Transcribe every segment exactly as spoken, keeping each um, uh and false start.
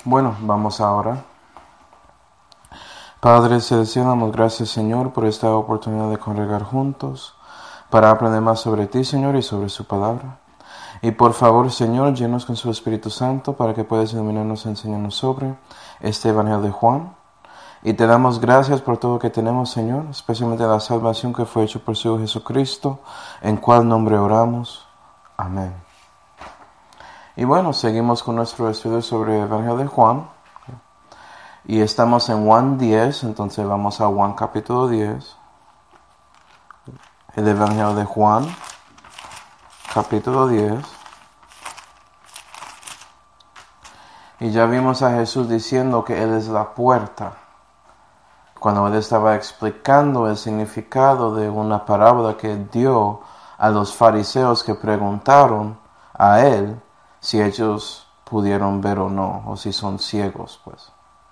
Bueno, vamos ahora. Padre Celestial, damos gracias, Señor, por esta oportunidad de congregar juntos para aprender más sobre ti, Señor, y sobre su palabra. Y por favor, Señor, llenos con su Espíritu Santo para que puedas iluminarnos y enseñarnos sobre este Evangelio de Juan. Y te damos gracias por todo lo que tenemos, Señor, especialmente la salvación que fue hecha por su Hijo Jesucristo, en cual nombre oramos. Amén. Y bueno, seguimos con nuestro estudio sobre el Evangelio de Juan. Y estamos en Juan diez, entonces vamos a Juan capítulo diez. El Evangelio de Juan, capítulo diez. Y ya vimos a Jesús diciendo que Él es la puerta, cuando Él estaba explicando el significado de una parábola que dio a los fariseos que preguntaron a Él si ellos pudieron ver o no, o si son ciegos, pues.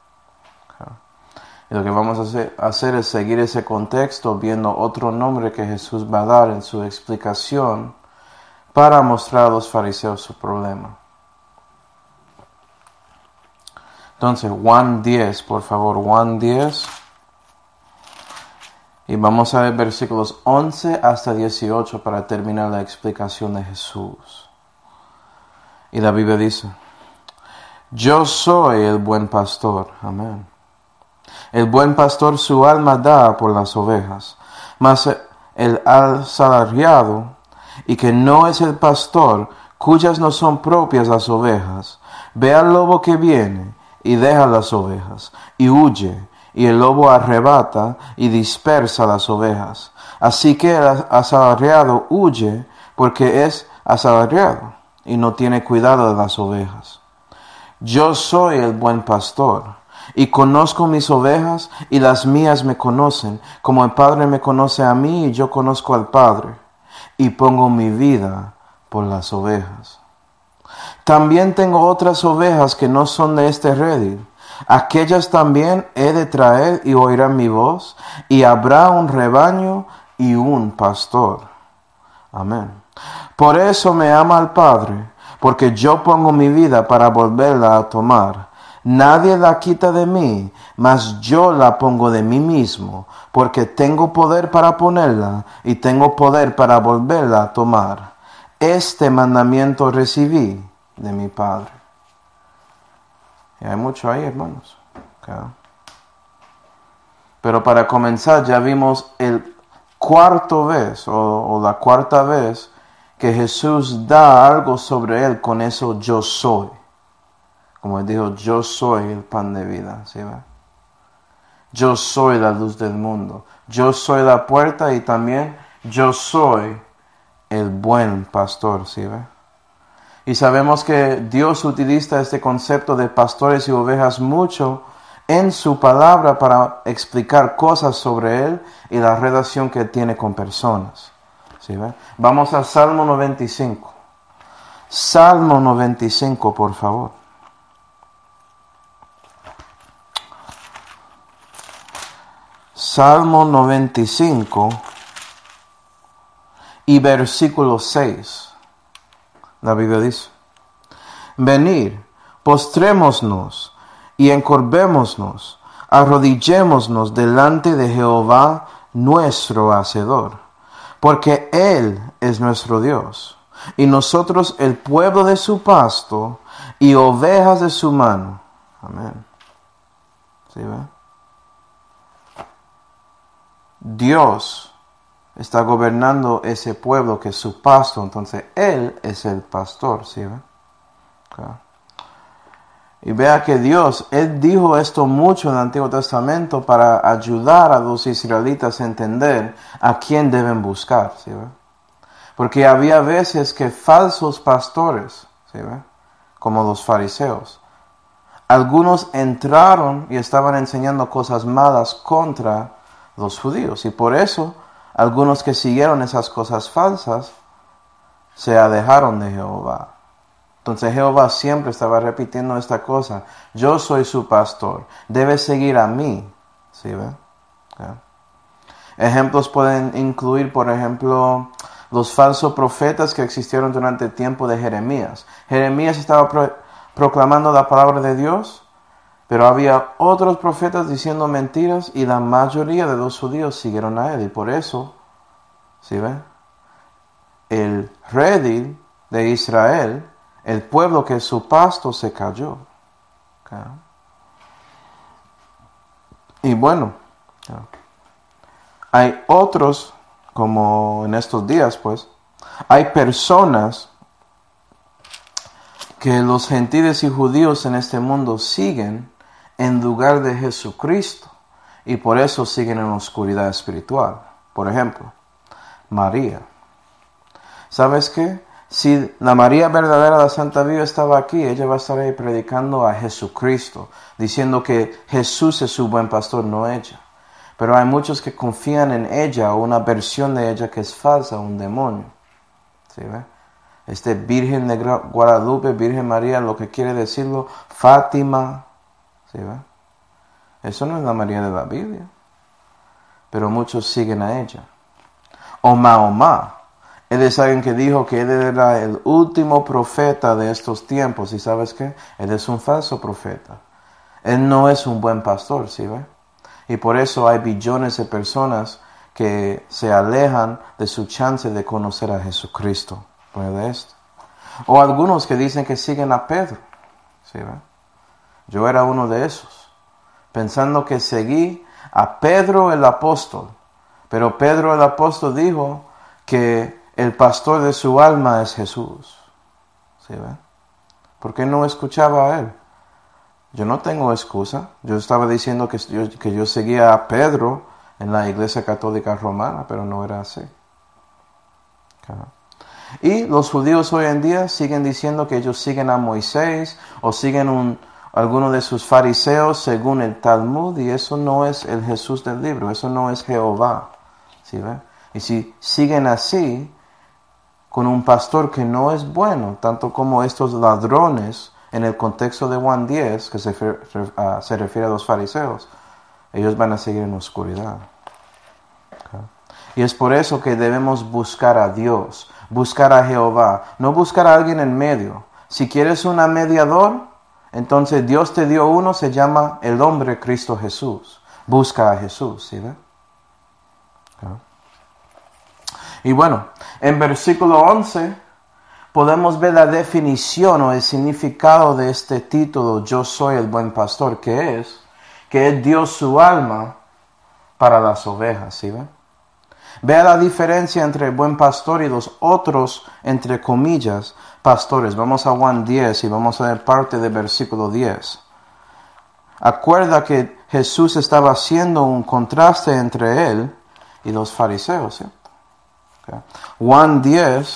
Y lo que vamos a hacer, hacer es seguir ese contexto viendo otro nombre que Jesús va a dar en su explicación para mostrar a los fariseos su problema. Entonces, Juan diez, por favor, Juan diez. Y vamos a ver versículos once hasta dieciocho para terminar la explicación de Jesús. Y la Biblia dice: Yo soy el buen pastor. Amén. El buen pastor su alma da por las ovejas, mas el asalariado, y que no es el pastor, cuyas no son propias las ovejas, ve al lobo que viene, y deja las ovejas, y huye, y el lobo arrebata, y dispersa las ovejas. Así que el asalariado huye, porque es asalariado, y no tiene cuidado de las ovejas. Yo soy el buen pastor, y conozco mis ovejas, y las mías me conocen, como el Padre me conoce a mí, y yo conozco al Padre, y pongo mi vida por las ovejas. También tengo otras ovejas que no son de este redil. Aquellas también he de traer, y oirán mi voz, y habrá un rebaño y un pastor. Amén. Por eso me ama el Padre, porque yo pongo mi vida para volverla a tomar. Nadie la quita de mí, mas yo la pongo de mí mismo, porque tengo poder para ponerla y tengo poder para volverla a tomar. Este mandamiento recibí de mi Padre. Y hay mucho ahí, hermanos. Okay. Pero para comenzar, ya vimos el cuarto vez, o, o la cuarta vez, que Jesús da algo sobre él con eso yo soy. Como él dijo, yo soy el pan de vida, ¿sí ve? Yo soy la luz del mundo. Yo soy la puerta y también yo soy el buen pastor, ¿sí ve? Y sabemos que Dios utiliza este concepto de pastores y ovejas mucho en su palabra para explicar cosas sobre Él y la relación que Él tiene con personas, ¿sí ve? Vamos a Salmo noventa y cinco. Salmo noventa y cinco, por favor. Salmo noventa y cinco y versículo seis. La Biblia dice: Venid, postrémonos y encorvémonos, arrodillémonos delante de Jehová nuestro Hacedor, porque Él es nuestro Dios, y nosotros el pueblo de su pasto y ovejas de su mano. Amén. ¿Sí ve? Dios está gobernando ese pueblo que es su pasto, entonces Él es el pastor, ¿sí ve? Okay. Y vea que Dios, Él dijo esto mucho en el Antiguo Testamento para ayudar a los israelitas a entender a quién deben buscar, ¿sí ve? Porque había veces que falsos pastores, ¿sí ve? Como los fariseos, algunos entraron y estaban enseñando cosas malas contra los judíos, y por eso algunos que siguieron esas cosas falsas se alejaron de Jehová. Entonces Jehová siempre estaba repitiendo esta cosa: yo soy su pastor, debe seguir a mí, ¿sí ve? Okay. Ejemplos pueden incluir, por ejemplo, los falsos profetas que existieron durante el tiempo de Jeremías. Jeremías estaba pro- proclamando la palabra de Dios, Pero había otros profetas diciendo mentiras y la mayoría de los judíos siguieron a él. Y por eso, ¿sí ven? El redil de Israel, el pueblo que es su pasto, se cayó. ¿Okay? Y bueno, hay otros, como en estos días, pues, hay personas que los gentiles y judíos en este mundo siguen en lugar de Jesucristo, y por eso siguen en oscuridad espiritual. Por ejemplo, María. ¿Sabes qué? Si la María verdadera, la Santa Viva, estaba aquí, ella va a estar ahí predicando a Jesucristo, diciendo que Jesús es su buen pastor, no ella. Pero hay muchos que confían en ella o una versión de ella que es falsa, un demonio. ¿Sí ve? Este Virgen de Guadalupe, Virgen María, lo que quiere decirlo, Fátima. ¿Sí ve? Eso no es la María de la Biblia. Pero muchos siguen a ella. O Mahoma. Él es alguien que dijo que él era el último profeta de estos tiempos. ¿Y sabes qué? Él es un falso profeta. Él no es un buen pastor, ¿sí ve? Y por eso hay billones de personas que se alejan de su chance de conocer a Jesucristo. ¿Puede esto? O algunos que dicen que siguen a Pedro. ¿Sí ve? Yo era uno de esos. Pensando que seguí a Pedro el apóstol. Pero Pedro el apóstol dijo que el pastor de su alma es Jesús. ¿Sí ve? ¿Por qué no escuchaba a él? Yo no tengo excusa. Yo estaba diciendo que yo, que yo seguía a Pedro en la Iglesia Católica Romana, pero no era así. Okay. Y los judíos hoy en día siguen diciendo que ellos siguen a Moisés o siguen un, alguno de sus fariseos según el Talmud, y eso no es el Jesús del libro, eso no es Jehová. ¿Sí ve? Y si siguen así, con un pastor que no es bueno, tanto como estos ladrones en el contexto de Juan diez, que se, uh, se refiere a los fariseos, ellos van a seguir en oscuridad. Okay. Y es por eso que debemos buscar a Dios, buscar a Jehová, no buscar a alguien en medio. Si quieres un mediador, entonces Dios te dio uno, se llama el hombre Cristo Jesús. Busca a Jesús, ¿sí ve? Okay. Y bueno, en versículo once podemos ver la definición o el significado de este título, Yo soy el buen pastor, que es que Él dio su alma para las ovejas, ¿sí ve? Vea la diferencia entre el buen pastor y los otros, entre comillas, pastores. Vamos a Juan diez y vamos a ver parte del versículo diez. Acuerda que Jesús estaba haciendo un contraste entre Él y los fariseos, ¿cierto? Okay. Juan diez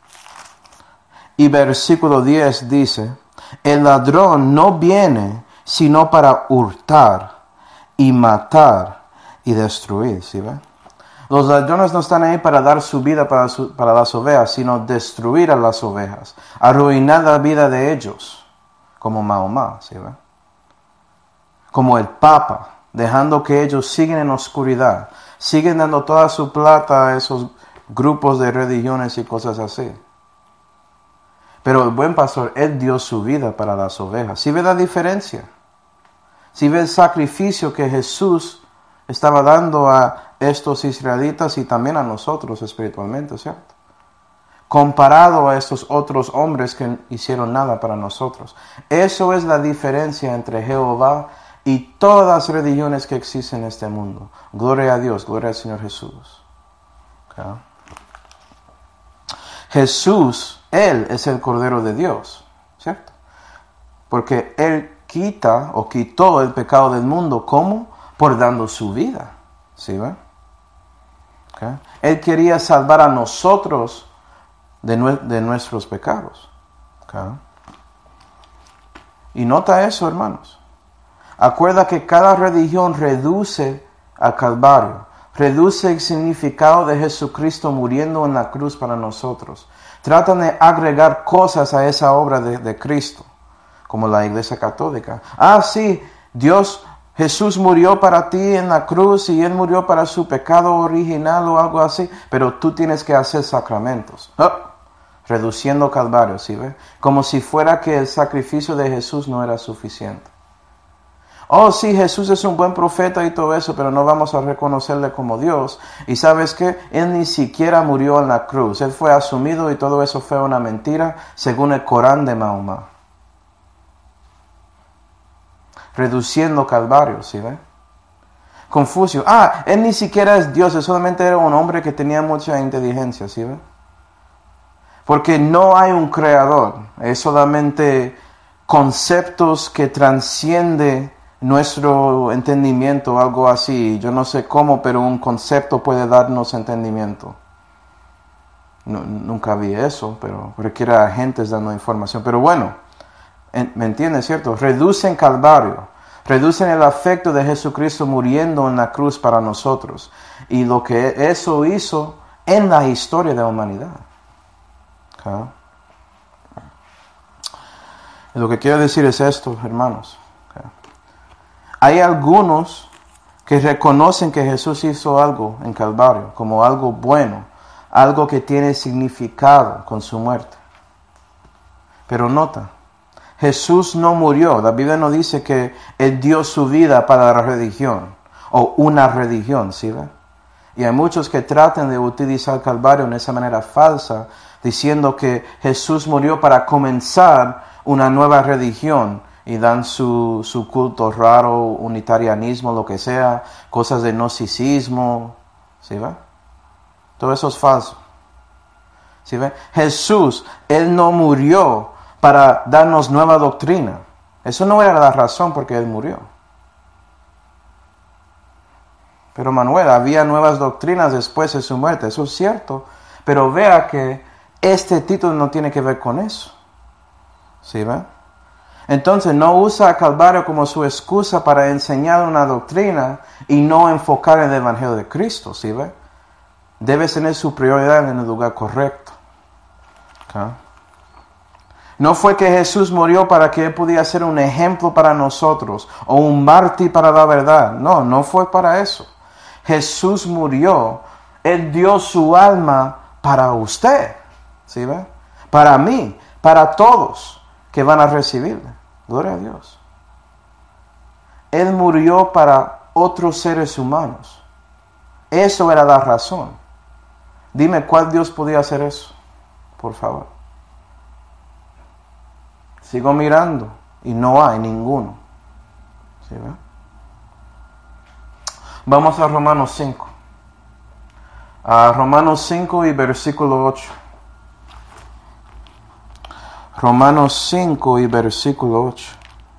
y versículo diez dice, el ladrón no viene sino para hurtar y matar y destruir, ¿sí ve? Los ladrones no están ahí para dar su vida para, su, para las ovejas, sino destruir a las ovejas, arruinar la vida de ellos, como Mahoma, ¿sí ve? Como el Papa, dejando que ellos sigan en oscuridad, siguen dando toda su plata a esos grupos de religiones y cosas así. Pero el buen pastor, Él dio su vida para las ovejas. ¿Sí ve la diferencia? ¿Sí ve el sacrificio que Jesús estaba dando a estos israelitas y también a nosotros espiritualmente, ¿cierto? Comparado a estos otros hombres que hicieron nada para nosotros. Eso es la diferencia entre Jehová y todas las religiones que existen en este mundo. Gloria a Dios, gloria al Señor Jesús. Okay. Jesús, Él es el Cordero de Dios, ¿cierto? Porque Él quita o quitó el pecado del mundo, ¿cómo? Por dando su vida, ¿sí ve? Okay. Él quería salvar a nosotros de, nue- de nuestros pecados. Okay. Y nota eso, hermanos. Acuerda que cada religión reduce al Calvario. Reduce el significado de Jesucristo muriendo en la cruz para nosotros. Tratan de agregar cosas a esa obra de, de Cristo, como la Iglesia Católica. Ah, sí, Dios, Jesús murió para ti en la cruz y Él murió para su pecado original o algo así, pero tú tienes que hacer sacramentos. Oh, reduciendo Calvario, ¿sí ve? Como si fuera que el sacrificio de Jesús no era suficiente. oh sí, Jesús es un buen profeta y todo eso, pero no vamos a reconocerle como Dios. Y ¿sabes qué? Él ni siquiera murió en la cruz. Él fue asumido y todo eso fue una mentira, según el Corán de Mahoma. Reduciendo Calvario, ¿sí ve? Confucio. Ah, él ni siquiera es Dios, él solamente era un hombre que tenía mucha inteligencia, ¿sí ve? Porque no hay un creador, es solamente conceptos que transciende nuestro entendimiento, algo así. Yo no sé cómo, pero un concepto puede darnos entendimiento. No, nunca vi eso, pero requiere agentes dando información. Pero bueno, ¿me entiendes, cierto? Reducen Calvario, reducen el afecto de Jesucristo muriendo en la cruz para nosotros. Y lo que eso hizo en la historia de la humanidad. ¿Okay? Y lo que quiero decir es esto, hermanos. ¿Okay? Hay algunos que reconocen que Jesús hizo algo en Calvario, como algo bueno, algo que tiene significado con su muerte. Pero nota, Jesús no murió. La Biblia no dice que Él dio su vida para la religión, o una religión, ¿sí ve? Y hay muchos que tratan de utilizar Calvario en esa manera falsa, diciendo que Jesús murió para comenzar una nueva religión, y dan su, su culto raro, unitarianismo, lo que sea, cosas de gnosticismo, ¿sí ve? Todo eso es falso, ¿sí ve? Jesús, Él no murió para darnos nueva doctrina. Eso no era la razón por qué Él murió. Pero Manuel, había nuevas doctrinas después de su muerte, eso es cierto, pero vea que este título no tiene que ver con eso. ¿Sí ve? Entonces no usa a Calvario como su excusa para enseñar una doctrina y no enfocar en el Evangelio de Cristo. ¿Sí ve? Debe tener su prioridad en el lugar correcto. ¿Okay? No fue que Jesús murió para que Él pudiera ser un ejemplo para nosotros o un mártir para la verdad. No, no fue para eso. Jesús murió, Él dio su alma para usted, ¿sí ve? Para mí, para todos que van a recibirle. Gloria a Dios. Él murió para otros seres humanos. Eso era la razón. Dime, ¿cuál Dios podía hacer eso? Por favor. Sigo mirando y no hay ninguno. ¿Sí ve? Vamos a Romanos cinco. A Romanos cinco y versículo ocho. Romanos cinco y versículo ocho.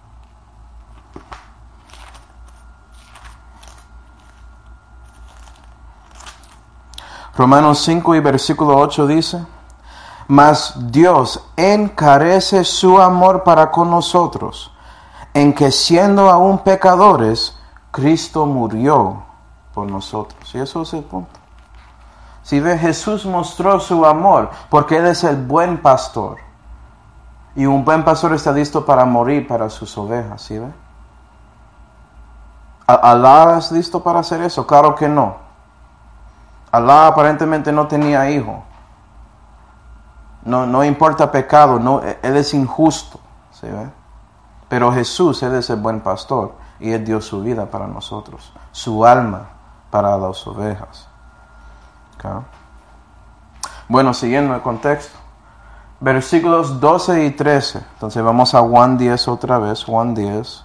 Romanos cinco y versículo ocho dice: mas Dios encarece su amor para con nosotros, en que siendo aún pecadores, Cristo murió por nosotros. Y eso es el punto. Si ve, Jesús mostró su amor porque Él es el buen pastor. Y un buen pastor está listo para morir para sus ovejas. ¿Sí ve? ¿Alá es listo para hacer eso? Claro que no. Alá aparentemente no tenía hijo. No, no importa pecado, no, Él es injusto. ¿Sí ve? Pero Jesús, Él es el buen pastor. Y Él dio su vida para nosotros. Su alma para las ovejas. ¿Okay? Bueno, siguiendo el contexto. Versículos doce y trece. Entonces vamos a Juan diez otra vez. Juan diez.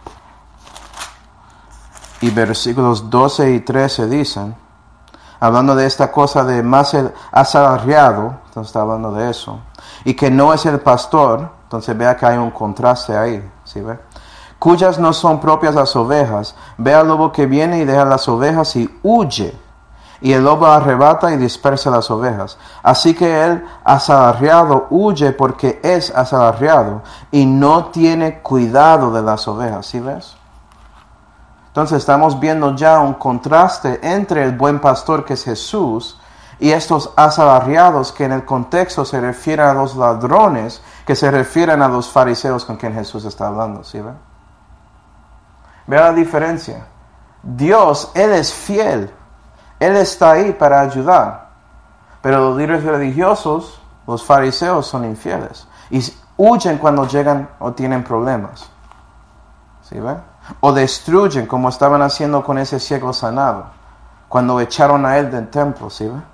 Y versículos doce y trece dicen, hablando de esta cosa de más el asalariado, entonces está hablando de eso, y que no es el pastor, entonces vea que hay un contraste ahí, ¿sí ve? Cuyas no son propias las ovejas, ve al lobo que viene y deja las ovejas y huye, y el lobo arrebata y dispersa las ovejas. Así que el asalariado huye porque es asalariado y no tiene cuidado de las ovejas, ¿sí ves? Entonces estamos viendo ya un contraste entre el buen pastor que es Jesús y estos asalariados que en el contexto se refieren a los ladrones, que se refieren a los fariseos con quien Jesús está hablando, ¿sí ve? Vea la diferencia. Dios, Él es fiel. Él está ahí para ayudar. Pero los líderes religiosos, los fariseos, son infieles. Y huyen cuando llegan o tienen problemas. ¿Sí ve? O destruyen como estaban haciendo con ese ciego sanado, cuando echaron a él del templo, ¿sí ve?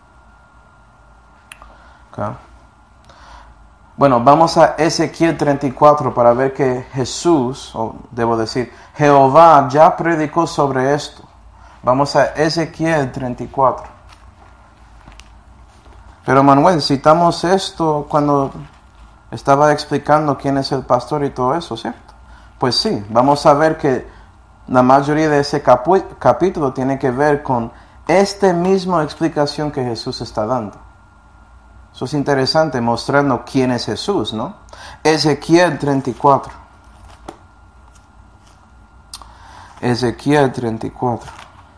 Okay. Bueno, vamos a Ezequiel treinta y cuatro para ver que Jesús, o debo decir, Jehová ya predicó sobre esto. Vamos a Ezequiel treinta y cuatro. Pero Manuel, citamos esto cuando estaba explicando quién es el pastor y todo eso, ¿cierto? Pues sí, vamos a ver que la mayoría de ese capu- capítulo tiene que ver con esta misma explicación que Jesús está dando. Eso es interesante, mostrando quién es Jesús, ¿no? Ezequiel treinta y cuatro. Ezequiel treinta y cuatro.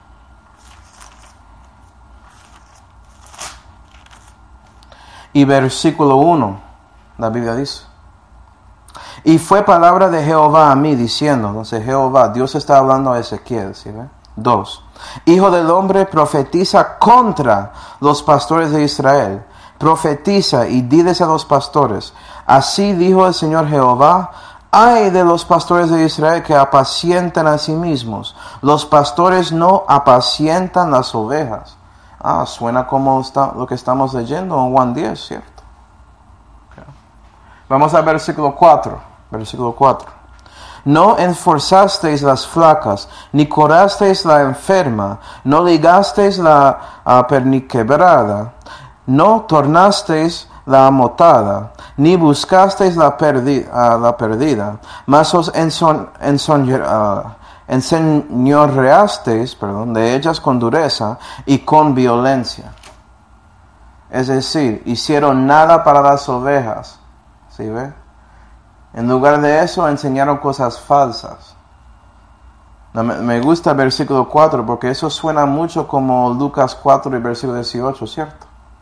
Y versículo uno, la Biblia dice: y fue palabra de Jehová a mí, diciendo, entonces Jehová, Dios está hablando a Ezequiel, ¿sí ve? Dos, hijo del hombre, profetiza contra los pastores de Israel. Profetiza y diles a los pastores, así dijo el Señor Jehová: ay de los pastores de Israel que apacientan a sí mismos. Los pastores no apacientan las ovejas. Ah, suena como está, lo que estamos leyendo en Juan diez, ¿cierto? Okay. Vamos al versículo cuatro. Versículo cuatro. No esforzasteis las flacas, ni curasteis la enferma, no ligasteis la uh, perniquebrada, no tornasteis la amotada, ni buscasteis la, perdi, uh, la perdida, mas os enson, enson, uh, enseñoreasteis, perdón, de ellas con dureza y con violencia. Es decir, hicieron nada para las ovejas. ¿Sí ve? En lugar de eso, enseñaron cosas falsas. Me gusta el versículo cuatro, porque eso suena mucho como Lucas cuatro y versículo dieciocho, ¿cierto?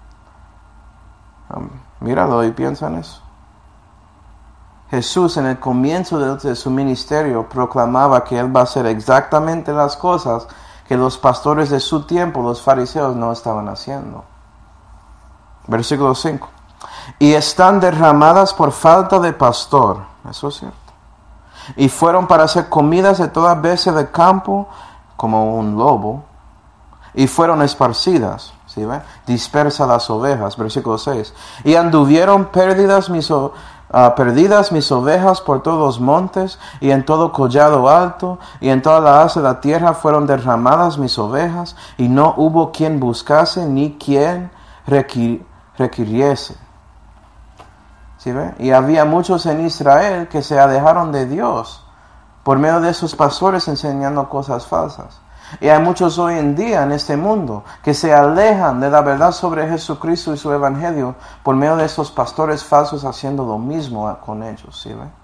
Um, míralo y piensa en eso. Jesús en el comienzo de, de su ministerio proclamaba que Él va a hacer exactamente las cosas que los pastores de su tiempo, los fariseos, no estaban haciendo. Versículo cinco. Y están derramadas por falta de pastor. Eso es cierto. Y fueron para hacer comidas de toda bestia del campo, como un lobo. Y fueron esparcidas. ¿Sí ve? Dispersa las ovejas. Versículo seis. Y anduvieron perdidas mis, uh, perdidas mis ovejas por todos los montes, y en todo collado alto, y en toda la haz de la tierra fueron derramadas mis ovejas, y no hubo quien buscase, ni quien requir, requiriese. ¿Sí ve? Y había muchos en Israel que se alejaron de Dios por medio de esos pastores enseñando cosas falsas. Y hay muchos hoy en día en este mundo que se alejan de la verdad sobre Jesucristo y su evangelio por medio de esos pastores falsos haciendo lo mismo con ellos. ¿Sí ve?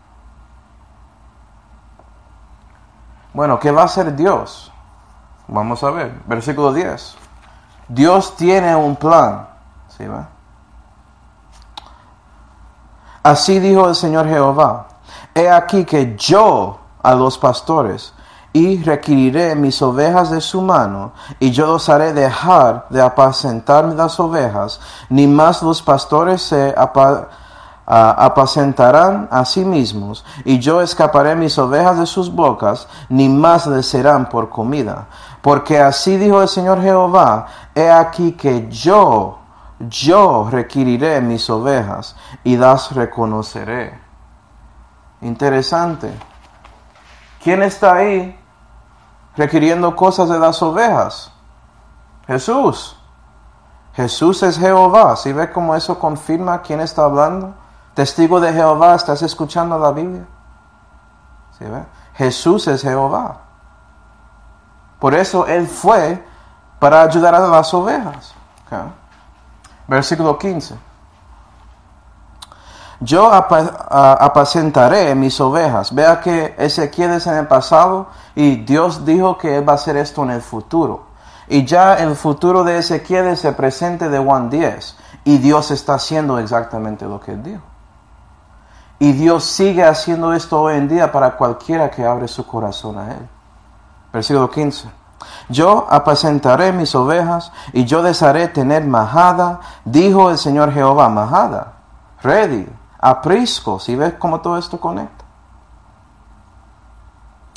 Bueno, ¿qué va a hacer Dios? Vamos a ver, versículo diez. Dios tiene un plan. ¿Sí ve? Así dijo el Señor Jehová: he aquí que yo a los pastores, y requiriré mis ovejas de su mano, y yo los haré dejar de apacentar las ovejas, ni más los pastores se apa, uh, apacentarán a sí mismos, y yo escaparé mis ovejas de sus bocas, ni más les serán por comida. Porque así dijo el Señor Jehová: he aquí que yo Yo requiriré mis ovejas y las reconoceré. Interesante. ¿Quién está ahí requiriendo cosas de las ovejas? Jesús. Jesús es Jehová. ¿Sí ve cómo eso confirma quién está hablando? Testigo de Jehová, ¿estás escuchando la Biblia? ¿Sí ve? Jesús es Jehová. Por eso Él fue para ayudar a las ovejas. ¿Okay? Versículo quince. Yo apacentaré mis ovejas. Vea que Ezequiel es en el pasado y Dios dijo que Él va a hacer esto en el futuro. Y ya el futuro de Ezequiel es el presente de Juan diez. Y Dios está haciendo exactamente lo que Él dijo. Y Dios sigue haciendo esto hoy en día para cualquiera que abre su corazón a Él. Versículo quince. Yo apacentaré mis ovejas y yo les haré tener majada, dijo el Señor Jehová. Majada, ready, aprisco. ¿Sí ves cómo todo esto conecta?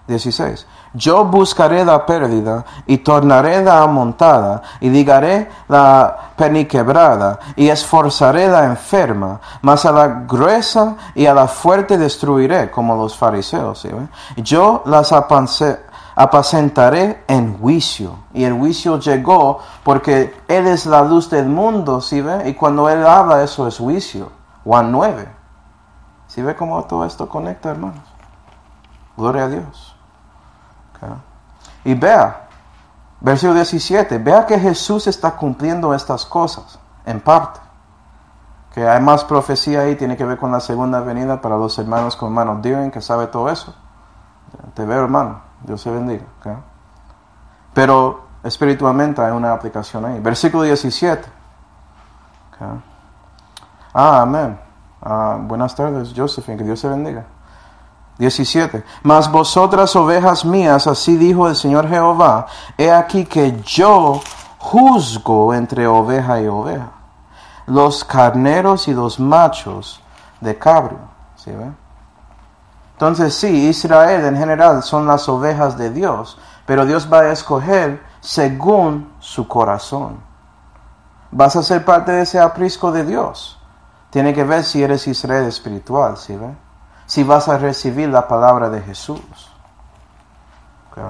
dieciséis. Yo buscaré la pérdida y tornaré la amontada y ligaré la perniquebrada y esforzaré la enferma, mas a la gruesa y a la fuerte destruiré, como los fariseos. ¿sí? Yo las apance, apacentaré en juicio. Y el juicio llegó porque Él es la luz del mundo, ¿sí ve? Y cuando Él habla, eso es juicio. Juan nueve. ¿Sí ve cómo todo esto conecta, hermanos? Gloria a Dios. Okay. Y vea, versículo diecisiete, vea que Jesús está cumpliendo estas cosas, en parte. Que hay más profecía ahí, tiene que ver con la segunda venida para los hermanos con hermanos Deering, que sabe todo eso. Te veo, hermano, Dios se bendiga. Okay. Pero espiritualmente hay una aplicación ahí. Versículo diecisiete. Okay. Ah, amén. Ah, buenas tardes, Josephine, que Dios se bendiga. diecisiete. Mas vosotras, ovejas mías, así dijo el Señor Jehová, he aquí que yo juzgo entre oveja y oveja, los carneros y los machos de cabrio. ¿Sí ve? Entonces sí, Israel en general son las ovejas de Dios, pero Dios va a escoger según su corazón. Vas a ser parte de ese aprisco de Dios. Tiene que ver si eres Israel espiritual, ¿sí ve? Si vas a recibir la palabra de Jesús. Okay.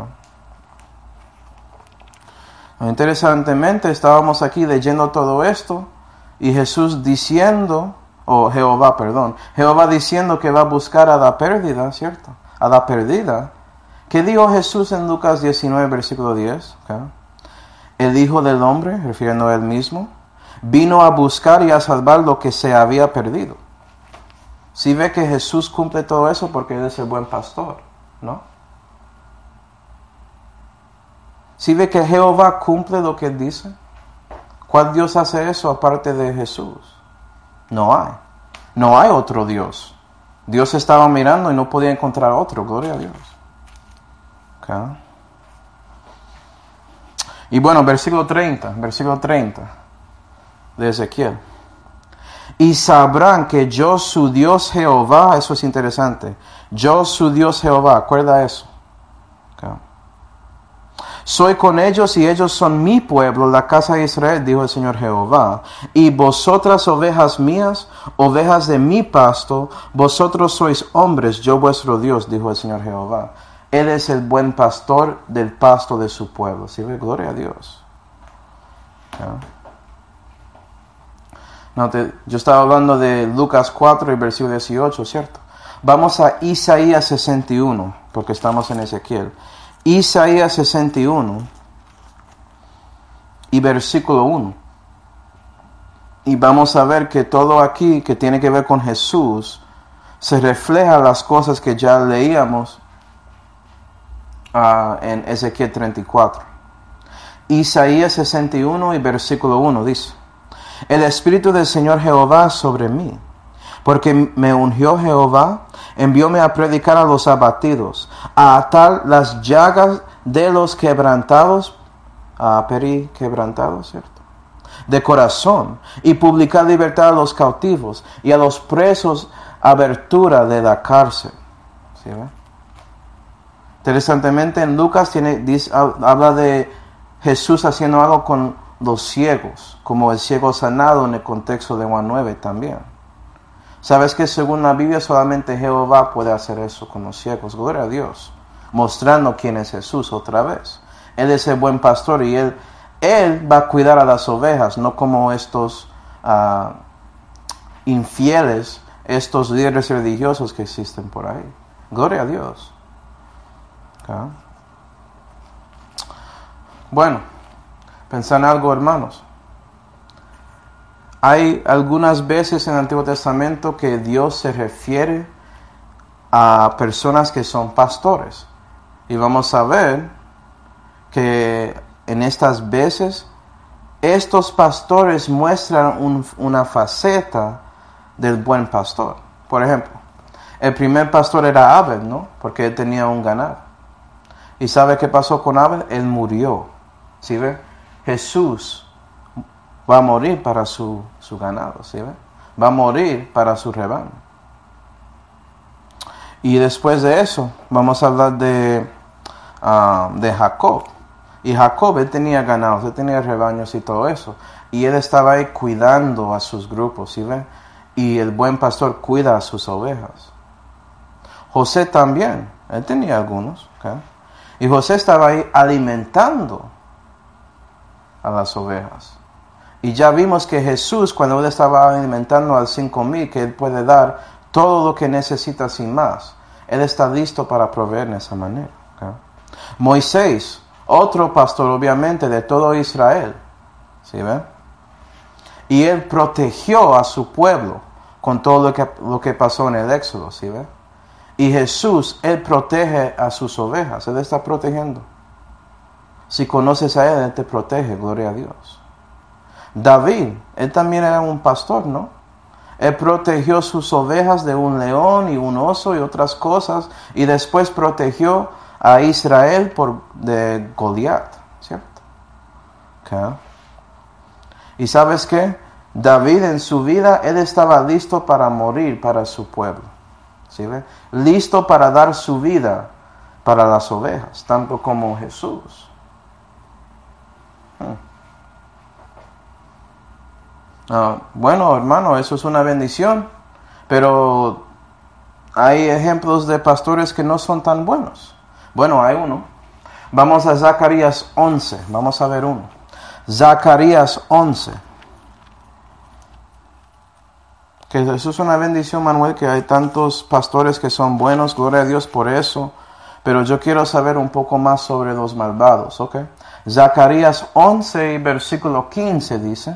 Interesantemente, estábamos aquí leyendo todo esto y Jesús diciendo, o oh, Jehová, perdón, Jehová diciendo que va a buscar a la pérdida, ¿cierto? A la perdida. ¿Qué dijo Jesús en Lucas diecinueve, versículo diez? Okay. El Hijo del Hombre, refiriendo a Él mismo, vino a buscar y a salvar lo que se había perdido. Si ve que Jesús cumple todo eso porque Él es el buen pastor, ¿no? Si ve que Jehová cumple lo que Él dice, ¿cuál Dios hace eso aparte de Jesús? No hay. No hay otro Dios. Dios estaba mirando y no podía encontrar otro. Gloria a Dios. Okay. Y bueno, versículo treinta. Versículo treinta de Ezequiel. Y sabrán que yo su Dios Jehová, eso es interesante, yo su Dios Jehová, acuerda eso. Okay. Soy con ellos y ellos son mi pueblo, la casa de Israel, dijo el Señor Jehová. Y vosotras, ovejas mías, ovejas de mi pasto, vosotros sois hombres, yo vuestro Dios, dijo el Señor Jehová. Él es el buen pastor del pasto de su pueblo. ¿Sí ve? Gloria a Dios. Okay. No te, yo estaba hablando de Lucas cuatro y versículo dieciocho, ¿cierto? Vamos a Isaías sesenta y uno, porque estamos en Ezequiel. Isaías sesenta y uno y versículo uno. Y vamos a ver que todo aquí que tiene que ver con Jesús se refleja las cosas que ya leíamos uh, en Ezequiel treinta y cuatro. Isaías sesenta y uno y versículo uno dice: el Espíritu del Señor Jehová sobre mí, porque me ungió Jehová, envióme a predicar a los abatidos, a atar las llagas de los quebrantados, a peri quebrantados, ¿cierto? De corazón, y publicar libertad a los cautivos, y a los presos abertura de la cárcel. ¿Sí ve? Interesantemente en Lucas tiene, dice, habla de Jesús haciendo algo con los ciegos, como el ciego sanado en el contexto de Juan nueve también. ¿Sabes que según la Biblia solamente Jehová puede hacer eso con los ciegos? Gloria a Dios. Mostrando quién es Jesús otra vez. Él es el buen pastor y Él, él va a cuidar a las ovejas, no como estos uh, infieles, estos líderes religiosos que existen por ahí. Gloria a Dios. Okay. Bueno, pensad en algo, hermanos. Hay algunas veces en el Antiguo Testamento que Dios se refiere a personas que son pastores. Y vamos a ver que en estas veces estos pastores muestran un, una faceta del buen pastor. Por ejemplo, el primer pastor era Abel, ¿no? Porque él tenía un ganado. ¿Y sabe qué pasó con Abel? Él murió. ¿Sí ve? Jesús va a morir para su, su ganado, ¿sí ve? Va a morir para su rebaño. Y después de eso, vamos a hablar de, uh, de Jacob. Y Jacob, él tenía ganados, él tenía rebaños y todo eso. Y él estaba ahí cuidando a sus grupos, ¿sí ven? Y el buen pastor cuida a sus ovejas. José también, él tenía algunos, ¿okay? Y José estaba ahí alimentando a las ovejas. Y ya vimos que Jesús, cuando él estaba alimentando al cinco mil, que él puede dar todo lo que necesita sin más. Él está listo para proveer de esa manera. ¿Okay? Moisés, otro pastor obviamente de todo Israel. ¿Sí ven? Y él protegió a su pueblo con todo lo que, lo que pasó en el Éxodo. ¿Sí ven? Y Jesús, él protege a sus ovejas. Él está protegiendo. Si conoces a él, él te protege. Gloria a Dios. David, él también era un pastor, ¿no? Él protegió sus ovejas de un león y un oso y otras cosas. Y después protegió a Israel por, de Goliat, ¿cierto? Okay. ¿Y sabes qué? David en su vida, él estaba listo para morir para su pueblo. ¿Sí ve? Listo para dar su vida para las ovejas, tanto como Jesús. Hmm. Uh, bueno, hermano, eso es una bendición, pero hay ejemplos de pastores que no son tan buenos. Bueno, hay uno. Vamos a Zacarías once, vamos a ver uno. Zacarías once. Que eso es una bendición, Manuel, que hay tantos pastores que son buenos, gloria a Dios por eso, pero yo quiero saber un poco más sobre los malvados, ¿ok? Zacarías once, versículo quince dice: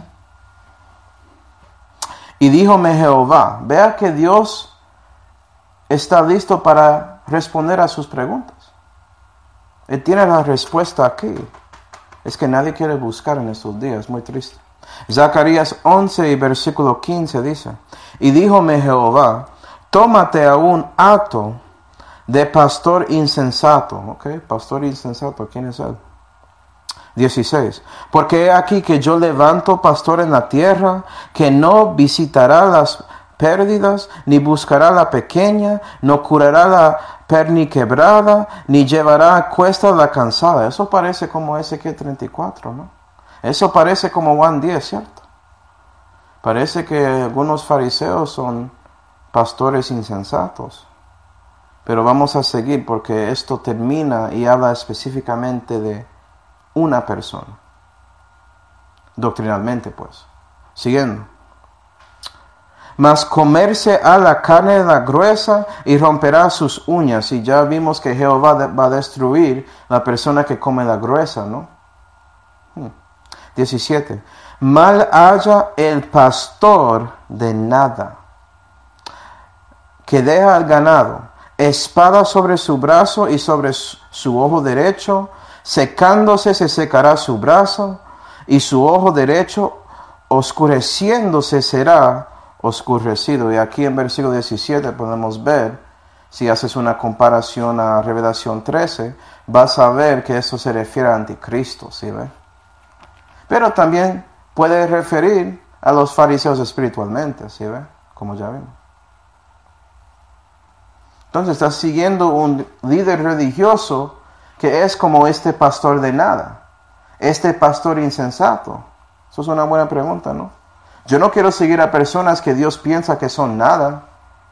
y díjome Jehová, vea que Dios está listo para responder a sus preguntas. Él tiene la respuesta aquí. Es que nadie quiere buscar en estos días, muy triste. Zacarías once y versículo quince dice: y díjome Jehová, tómate a un hato de pastor insensato. Ok, pastor insensato, ¿quién es él? dieciséis. Porque he aquí que yo levanto pastor en la tierra, que no visitará las pérdidas, ni buscará la pequeña, no curará la perniquebrada, ni llevará a cuesta la cansada. Eso parece como Ezequiel treinta y cuatro, ¿no? Eso parece como Juan diez, ¿cierto? Parece que algunos fariseos son pastores insensatos. Pero vamos a seguir porque esto termina y habla específicamente de una persona. Doctrinalmente, pues. Siguiendo. Mas comerse a la carne de la gruesa y romperá sus uñas. Y ya vimos que Jehová va a destruir la persona que come la gruesa, ¿no? Hmm. diecisiete. Mal haya el pastor de nada, que deja al ganado, espada sobre su brazo y sobre su ojo derecho, secándose se secará su brazo, y su ojo derecho oscureciéndose será oscurecido. Y aquí en versículo diecisiete podemos ver, si haces una comparación a Revelación trece, vas a ver que eso se refiere a Anticristo, ¿sí ve? Pero también puede referir a los fariseos espiritualmente, ¿sí ve? Como ya vimos. Entonces estás siguiendo un líder religioso que es como este pastor de nada, este pastor insensato. Eso es una buena pregunta, ¿no? Yo no quiero seguir a personas que Dios piensa que son nada.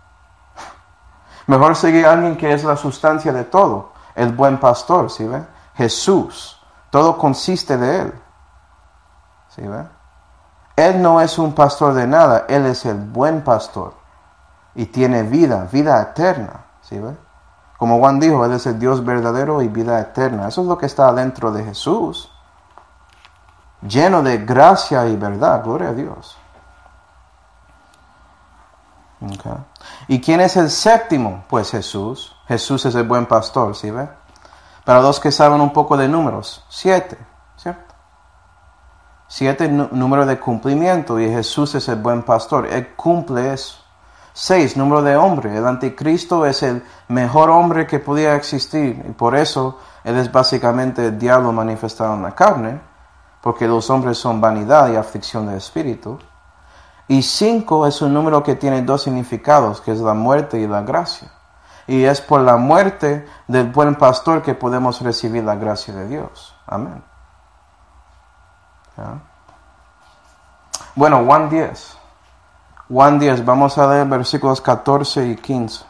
Mejor seguir a alguien que es la sustancia de todo, el buen pastor, ¿sí ve? Jesús, todo consiste de Él, ¿sí ve? Él no es un pastor de nada, Él es el buen pastor y tiene vida, vida eterna, ¿sí ve? Como Juan dijo, Él es el Dios verdadero y vida eterna. Eso es lo que está dentro de Jesús, lleno de gracia y verdad, gloria a Dios. Okay. ¿Y quién es el séptimo? Pues Jesús. Jesús es el buen pastor, ¿sí ve? Para los que saben un poco de números, siete, ¿cierto? Siete número de cumplimiento y Jesús es el buen pastor. Él cumple eso. Seis, número de hombre. El anticristo es el mejor hombre que podía existir y por eso él es básicamente el diablo manifestado en la carne, porque los hombres son vanidad y aflicción de espíritu. Y cinco es un número que tiene dos significados, que es la muerte y la gracia. Y es por la muerte del buen pastor que podemos recibir la gracia de Dios. Amén. ¿Ya? Bueno, Juan diez. Juan diez, vamos a leer versículos catorce y quince.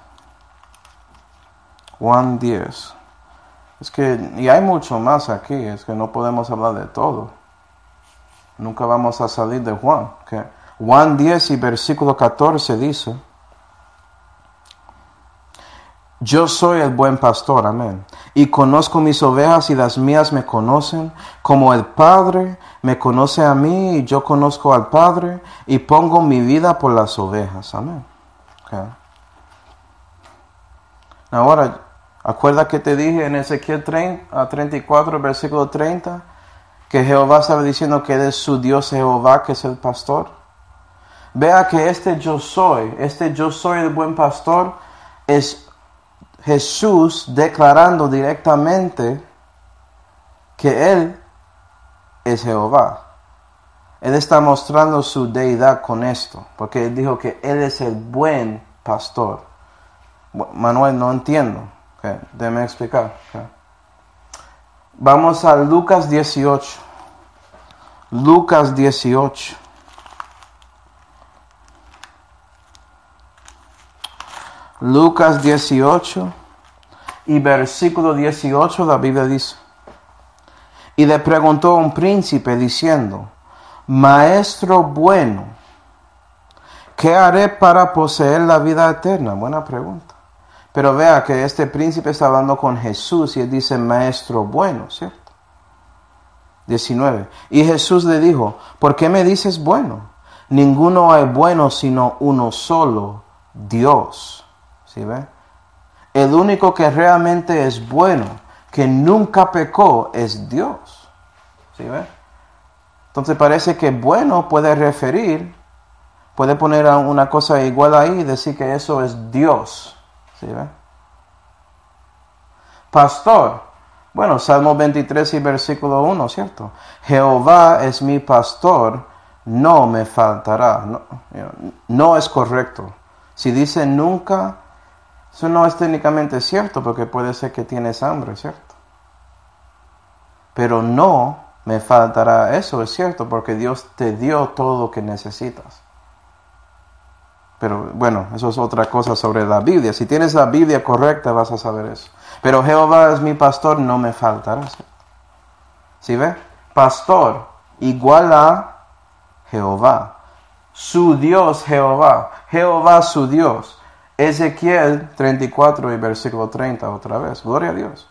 Juan diez. Es que, y hay mucho más aquí, es que no podemos hablar de todo. Nunca vamos a salir de Juan. Okay. Juan diez y versículo catorce dice: Yo soy el buen pastor, amén, y conozco mis ovejas y las mías me conocen, como el Padre me conoce a mí y yo conozco al Padre y pongo mi vida por las ovejas, amén. Okay. Ahora, acuerda que te dije en Ezequiel treinta y cuatro, versículo treinta, que Jehová estaba diciendo que Él es su Dios Jehová, que es el pastor. Vea que este yo soy, este yo soy el buen pastor, es Jesús declarando directamente que Él es Jehová. Él está mostrando su deidad con esto, porque Él dijo que Él es el buen pastor. Manuel, no entiendo. Okay, déjame explicar. Okay. Vamos a Lucas dieciocho. Lucas dieciocho. Lucas dieciocho y versículo dieciocho, la Biblia dice: Y le preguntó un príncipe diciendo: Maestro bueno, ¿qué haré para poseer la vida eterna? Buena pregunta. Pero vea que este príncipe está hablando con Jesús y él dice Maestro bueno, ¿cierto? diecinueve. Y Jesús le dijo: ¿Por qué me dices bueno? Ninguno hay bueno sino uno solo, Dios. ¿Sí ve? El único que realmente es bueno, que nunca pecó, es Dios. ¿Sí ve? Entonces parece que bueno puede referir, puede poner una cosa igual ahí y decir que eso es Dios. ¿Sí ve? Pastor. Bueno, Salmo veintitrés y versículo uno, ¿cierto? Jehová es mi pastor, no me faltará. No, no es correcto. Si dice nunca, eso no es técnicamente cierto, porque puede ser que tienes hambre, ¿cierto? Pero no me faltará, eso es cierto, porque Dios te dio todo lo que necesitas. Pero bueno, eso es otra cosa sobre la Biblia. Si tienes la Biblia correcta, vas a saber eso. Pero Jehová es mi pastor, no me faltará. ¿Sí ve? Pastor igual a Jehová. Su Dios Jehová. Jehová su Dios. Ezequiel treinta y cuatro y versículo treinta otra vez. Gloria a Dios.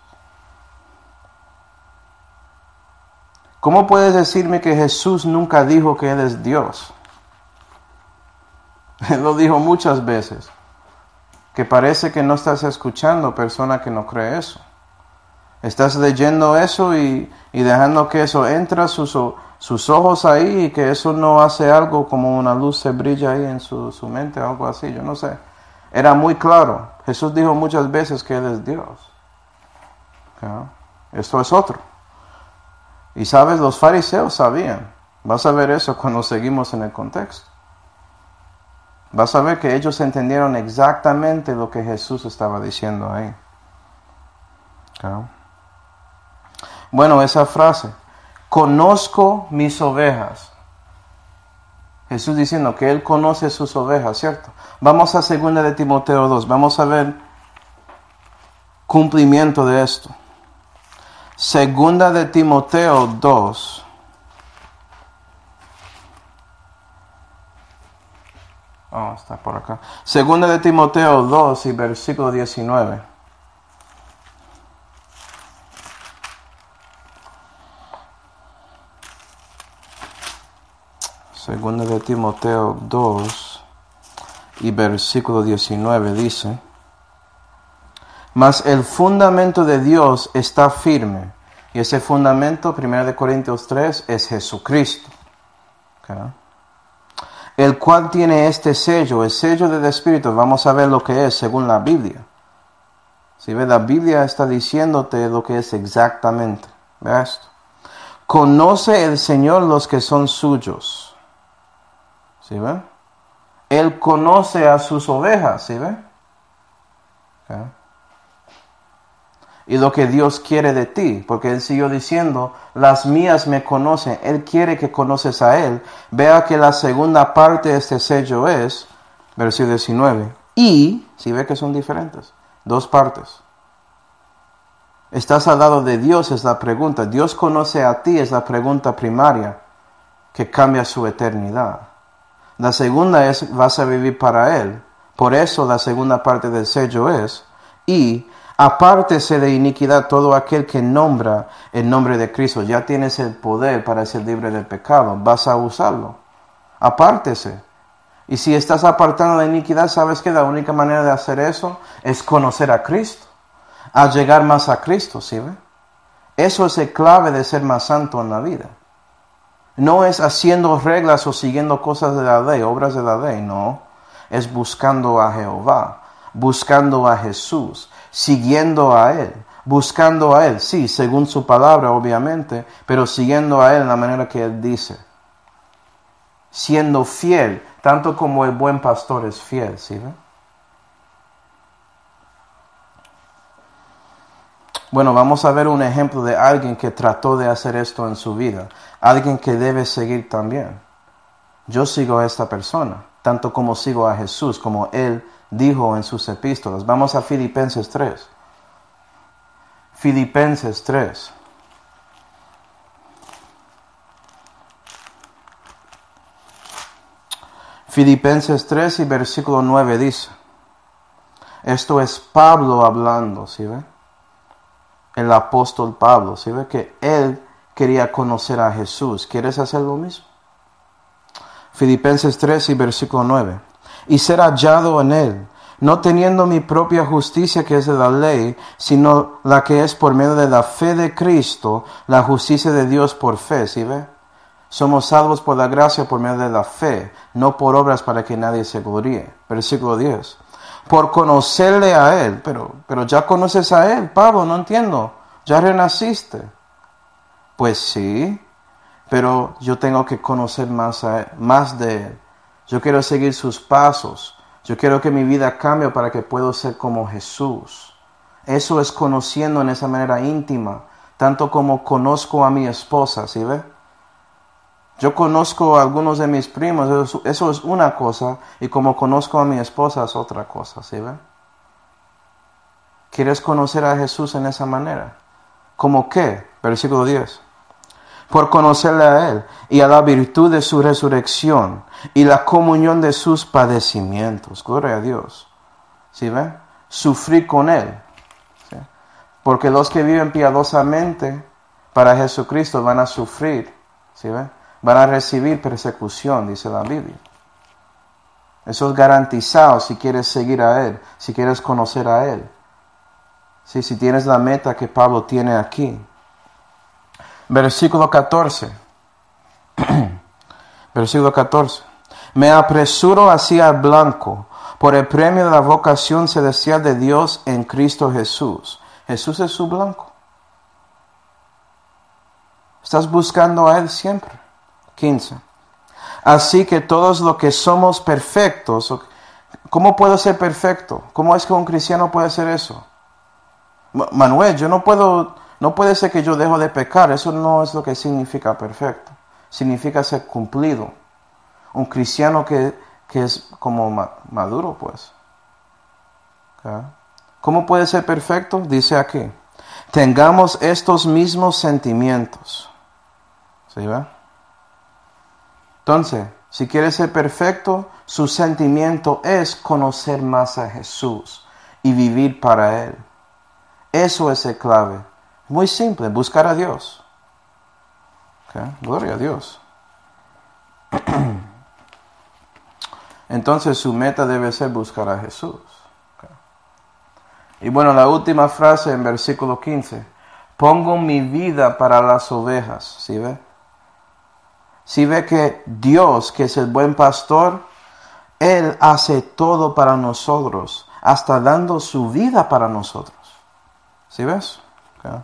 ¿Cómo puedes decirme que Jesús nunca dijo que Él es Dios? Él lo dijo muchas veces. Que parece que no estás escuchando, persona que no cree eso. Estás leyendo eso y, y dejando que eso entre a sus, sus ojos ahí y que eso no hace algo como una luz se brilla ahí en su, su mente, algo así, yo no sé. Era muy claro. Jesús dijo muchas veces que Él es Dios. ¿Okay? Esto es otro. Y sabes, los fariseos sabían. Vas a ver eso cuando seguimos en el contexto. Vas a ver que ellos entendieron exactamente lo que Jesús estaba diciendo ahí. ¿Okay? Bueno, esa frase, conozco mis ovejas. Jesús diciendo que Él conoce sus ovejas, ¿cierto? Vamos a segunda de Timoteo dos, vamos a ver cumplimiento de esto. Segunda de Timoteo dos. Oh, está por acá. Segunda de Timoteo dos y versículo diecinueve. Segunda de Timoteo dos y versículo diecinueve dice: Mas el fundamento de Dios está firme. Y ese fundamento, primera de Corintios tres, es Jesucristo. ¿Okay? El cual tiene este sello, el sello del Espíritu. Vamos a ver lo que es según la Biblia. Si ve, la Biblia está diciéndote lo que es exactamente. Ve esto. Conoce el Señor los que son suyos. ¿Sí ve? Él conoce a sus ovejas. ¿Sí ve? Okay. y lo que Dios quiere de ti, porque Él siguió diciendo, las mías me conocen, Él quiere que conoces a Él. Vea que la segunda parte de este sello es, versículo diecinueve, y, si ve que son diferentes, dos partes. ¿Estás al lado de Dios? Es la pregunta. Dios conoce a ti, es la pregunta primaria que cambia su eternidad. La segunda es, vas a vivir para Él. Por eso la segunda parte del sello es, y apártese de iniquidad todo aquel que nombra el nombre de Cristo. Ya tienes el poder para ser libre del pecado. Vas a usarlo. Apártese. Y si estás apartando la iniquidad, ¿sabes que la única manera de hacer eso es conocer a Cristo? A llegar más a Cristo, ¿sí ve? Eso es el clave de ser más santo en la vida. No es haciendo reglas o siguiendo cosas de la ley, obras de la ley, no. Es buscando a Jehová, buscando a Jesús, siguiendo a Él, buscando a Él, sí, según su palabra, obviamente, pero siguiendo a Él en la manera que Él dice. Siendo fiel, tanto como el buen pastor es fiel, ¿sí ve? Bueno, vamos a ver un ejemplo de alguien que trató de hacer esto en su vida. Alguien que debe seguir también. Yo sigo a esta persona, tanto como sigo a Jesús, como Él dijo en sus epístolas. Vamos a Filipenses tres. Filipenses tres. Filipenses tres y versículo nueve dice. Esto es Pablo hablando, ¿sí ve? El apóstol Pablo, ¿sí ve? Que él quería conocer a Jesús. ¿Quieres hacer lo mismo? Filipenses tres y versículo nueve. Y ser hallado en él, no teniendo mi propia justicia que es de la ley, sino la que es por medio de la fe de Cristo, la justicia de Dios por fe, ¿sí ve? Somos salvos por la gracia por medio de la fe, no por obras para que nadie se gloríe. Versículo diez. Por conocerle a Él, pero, pero ya conoces a Él, Pablo, no entiendo, ya renaciste. Pues sí, pero yo tengo que conocer más, a él, más de Él. Yo quiero seguir sus pasos, yo quiero que mi vida cambie para que pueda ser como Jesús. Eso es conociendo en esa manera íntima, tanto como conozco a mi esposa, ¿sí ve? Yo conozco a algunos de mis primos, eso, eso es una cosa, y como conozco a mi esposa es otra cosa, ¿sí ve? ¿Quieres conocer a Jesús en esa manera? ¿Cómo qué? Versículo diez. Por conocerle a Él, y a la virtud de su resurrección, y la comunión de sus padecimientos. Gloria a Dios. ¿Sí ve? Sufrir con Él. ¿Sí? Porque los que viven piadosamente para Jesucristo van a sufrir, ¿sí ve? Van a recibir persecución, dice la Biblia. Eso es garantizado si quieres seguir a Él, si quieres conocer a Él. Sí, si tienes la meta que Pablo tiene aquí. Versículo catorce. Versículo catorce. Me apresuro hacia el blanco, por el premio de la vocación celestial de Dios en Cristo Jesús. Jesús es su blanco. Estás buscando a Él siempre. quince. Así que todos los que somos perfectos, ¿cómo puedo ser perfecto? ¿Cómo es que un cristiano puede hacer eso? Manuel, yo no puedo, no puede ser que yo dejo de pecar, eso no es lo que significa perfecto. Significa ser cumplido. Un cristiano que, que es como ma, maduro, pues. ¿Okay? ¿Cómo puede ser perfecto? Dice aquí, tengamos estos mismos sentimientos. ¿Sí ve? Entonces, si quieres ser perfecto, su sentimiento es conocer más a Jesús y vivir para Él. Eso es el clave. Muy simple, buscar a Dios. ¿Okay? Gloria a Dios. Entonces su meta debe ser buscar a Jesús. ¿Okay? Y bueno, la última frase en versículo quince. Pongo mi vida para las ovejas. ¿Sí ve? Si ve que Dios, que es el buen pastor, Él hace todo para nosotros, hasta dando su vida para nosotros. ¿Sí ves? Okay.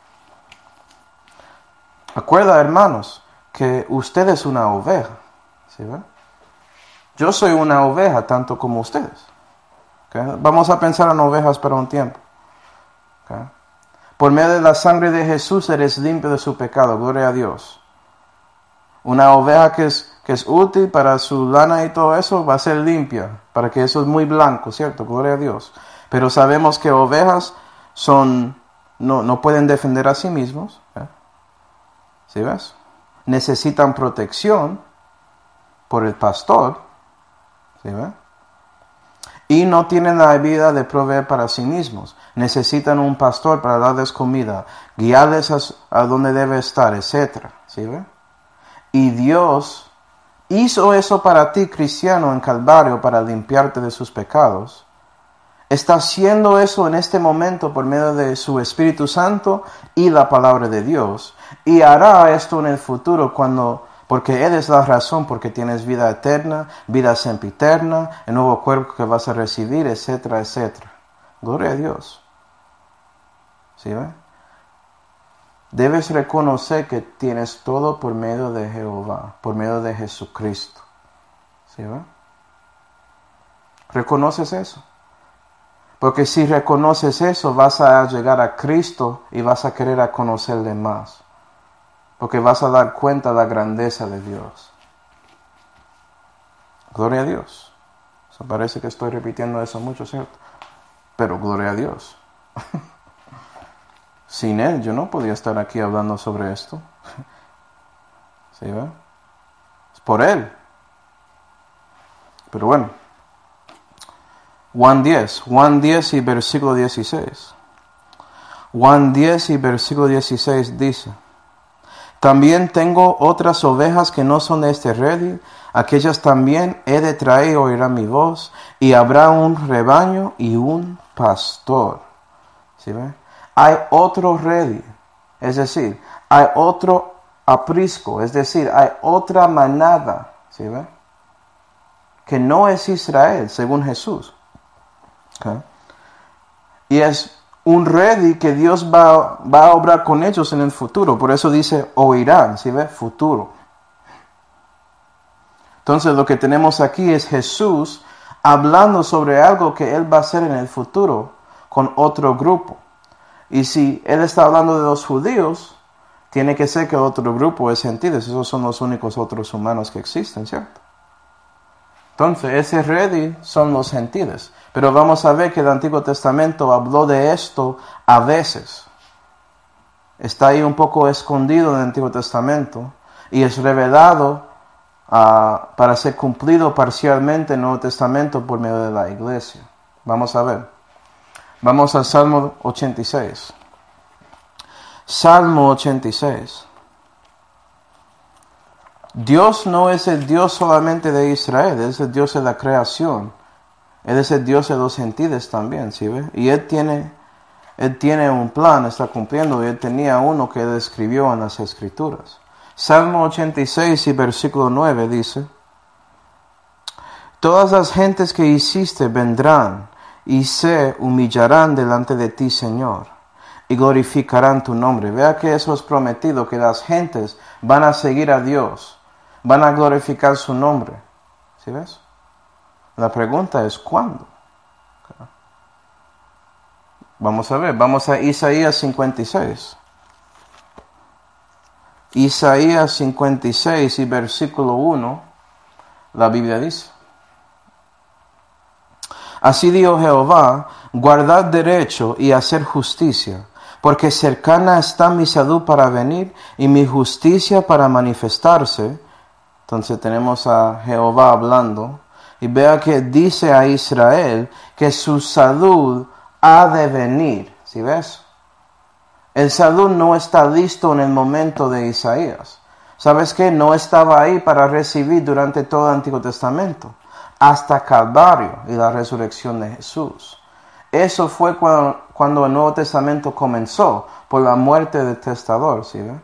Acuerda, hermanos, que usted es una oveja. ¿Sí ve? Yo soy una oveja tanto como ustedes. Okay. Vamos a pensar en ovejas para un tiempo. Okay. Por medio de la sangre de Jesús eres limpio de su pecado. Gloria a Dios. Una oveja que es, que es útil para su lana y todo eso va a ser limpia, para que eso es muy blanco, ¿cierto? Gloria a Dios. Pero sabemos que ovejas son, no, no pueden defender a sí mismos. ¿eh? ¿Sí ves? Necesitan protección por el pastor. ¿Sí ves? Y no tienen la habilidad de proveer para sí mismos. Necesitan un pastor para darles comida, guiarles a, a donde debe estar, etcétera. ¿Sí ves? Y Dios hizo eso para ti, cristiano, en Calvario, para limpiarte de sus pecados. Está haciendo eso en este momento por medio de su Espíritu Santo y la palabra de Dios. Y hará esto en el futuro cuando, porque Él es la razón, porque tienes vida eterna, vida sempiterna, el nuevo cuerpo que vas a recibir, etcétera, etcétera. Gloria a Dios. ¿Sí ve? Debes reconocer que tienes todo por medio de Jehová, por medio de Jesucristo. ¿Sí ve? ¿Reconoces eso? Porque si reconoces eso, vas a llegar a Cristo y vas a querer a conocerle más. Porque vas a dar cuenta de la grandeza de Dios. Gloria a Dios. O sea, parece que estoy repitiendo eso mucho, ¿cierto? Pero gloria a Dios. Sin Él yo no podía estar aquí hablando sobre esto. ¿Sí, ve? Es por Él. Pero bueno. Juan diez. Juan diez y versículo dieciséis. Juan diez y versículo dieciséis dice: También tengo otras ovejas que no son de este redil. Aquellas también he de traer y oirán mi voz. Y habrá un rebaño y un pastor. ¿Sí ve? Hay otro redil, es decir, hay otro aprisco, es decir, hay otra manada, ¿sí ve? Que no es Israel, según Jesús. ¿Okay? Y es un redil que Dios va, va a obrar con ellos en el futuro, por eso dice oirán, ¿sí ve? Futuro. Entonces lo que tenemos aquí es Jesús hablando sobre algo que Él va a hacer en el futuro con otro grupo. Y si Él está hablando de los judíos, tiene que ser que el otro grupo es gentiles. Esos son los únicos otros humanos que existen, ¿cierto? Entonces, ese redil son los gentiles. Pero vamos a ver que el Antiguo Testamento habló de esto a veces. Está ahí un poco escondido en el Antiguo Testamento y es revelado uh, para ser cumplido parcialmente en el Nuevo Testamento por medio de la iglesia. Vamos a ver. Vamos al Salmo ochenta y seis. Salmo ochenta y seis. Dios no es el Dios solamente de Israel, Él es el Dios de la creación. Él es el Dios de los gentiles también, ¿sí ve? Y Él tiene, Él tiene un plan, está cumpliendo, y Él tenía uno que Él escribió en las Escrituras. Salmo ochenta y seis y versículo nueve dice: Todas las gentes que hiciste vendrán y se humillarán delante de ti, Señor, y glorificarán tu nombre. Vea que eso es prometido, que las gentes van a seguir a Dios, van a glorificar su nombre. ¿Sí ves? La pregunta es ¿cuándo? Vamos a ver, vamos a Isaías cincuenta y seis. Isaías cincuenta y seis y versículo uno, la Biblia dice: Así dijo Jehová, guardad derecho y hacer justicia, porque cercana está mi salud para venir y mi justicia para manifestarse. Entonces tenemos a Jehová hablando. Y vea que dice a Israel que su salud ha de venir. ¿Sí ves? El salud no está listo en el momento de Isaías. ¿Sabes qué? No estaba ahí para recibir durante todo el Antiguo Testamento, hasta Calvario y la resurrección de Jesús. Eso fue cuando, cuando el Nuevo Testamento comenzó, por la muerte del testador, ¿sí ve?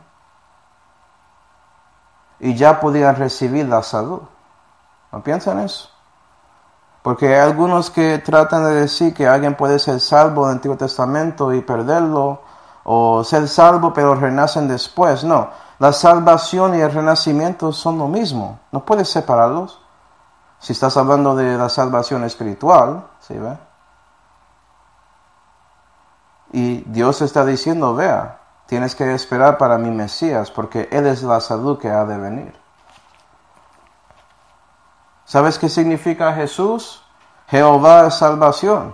Y ya podían recibir la salud. ¿No piensan eso? Porque hay algunos que tratan de decir que alguien puede ser salvo del Antiguo Testamento y perderlo, o ser salvo pero renacen después. No, la salvación y el renacimiento son lo mismo. No puedes separarlos. Si estás hablando de la salvación espiritual, ¿sí ve? Y Dios está diciendo, vea, tienes que esperar para mi Mesías, porque Él es la salud que ha de venir. ¿Sabes qué significa Jesús? Jehová es salvación.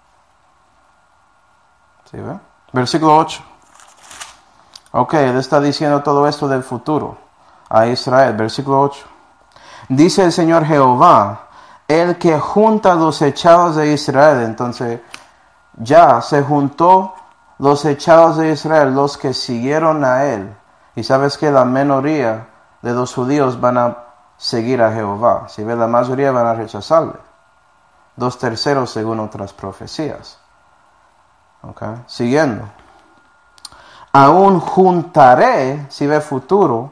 ¿Sí ve? Versículo ocho. Ok, Él está diciendo todo esto del futuro a Israel. Versículo ocho. Dice el Señor Jehová, el que junta los echados de Israel. Entonces, ya se juntó los echados de Israel, los que siguieron a Él. Y sabes que la minoría de los judíos van a seguir a Jehová. Si ve, la mayoría van a rechazarle. Dos terceros según otras profecías. Okay. Siguiendo. Aún juntaré, si ve futuro,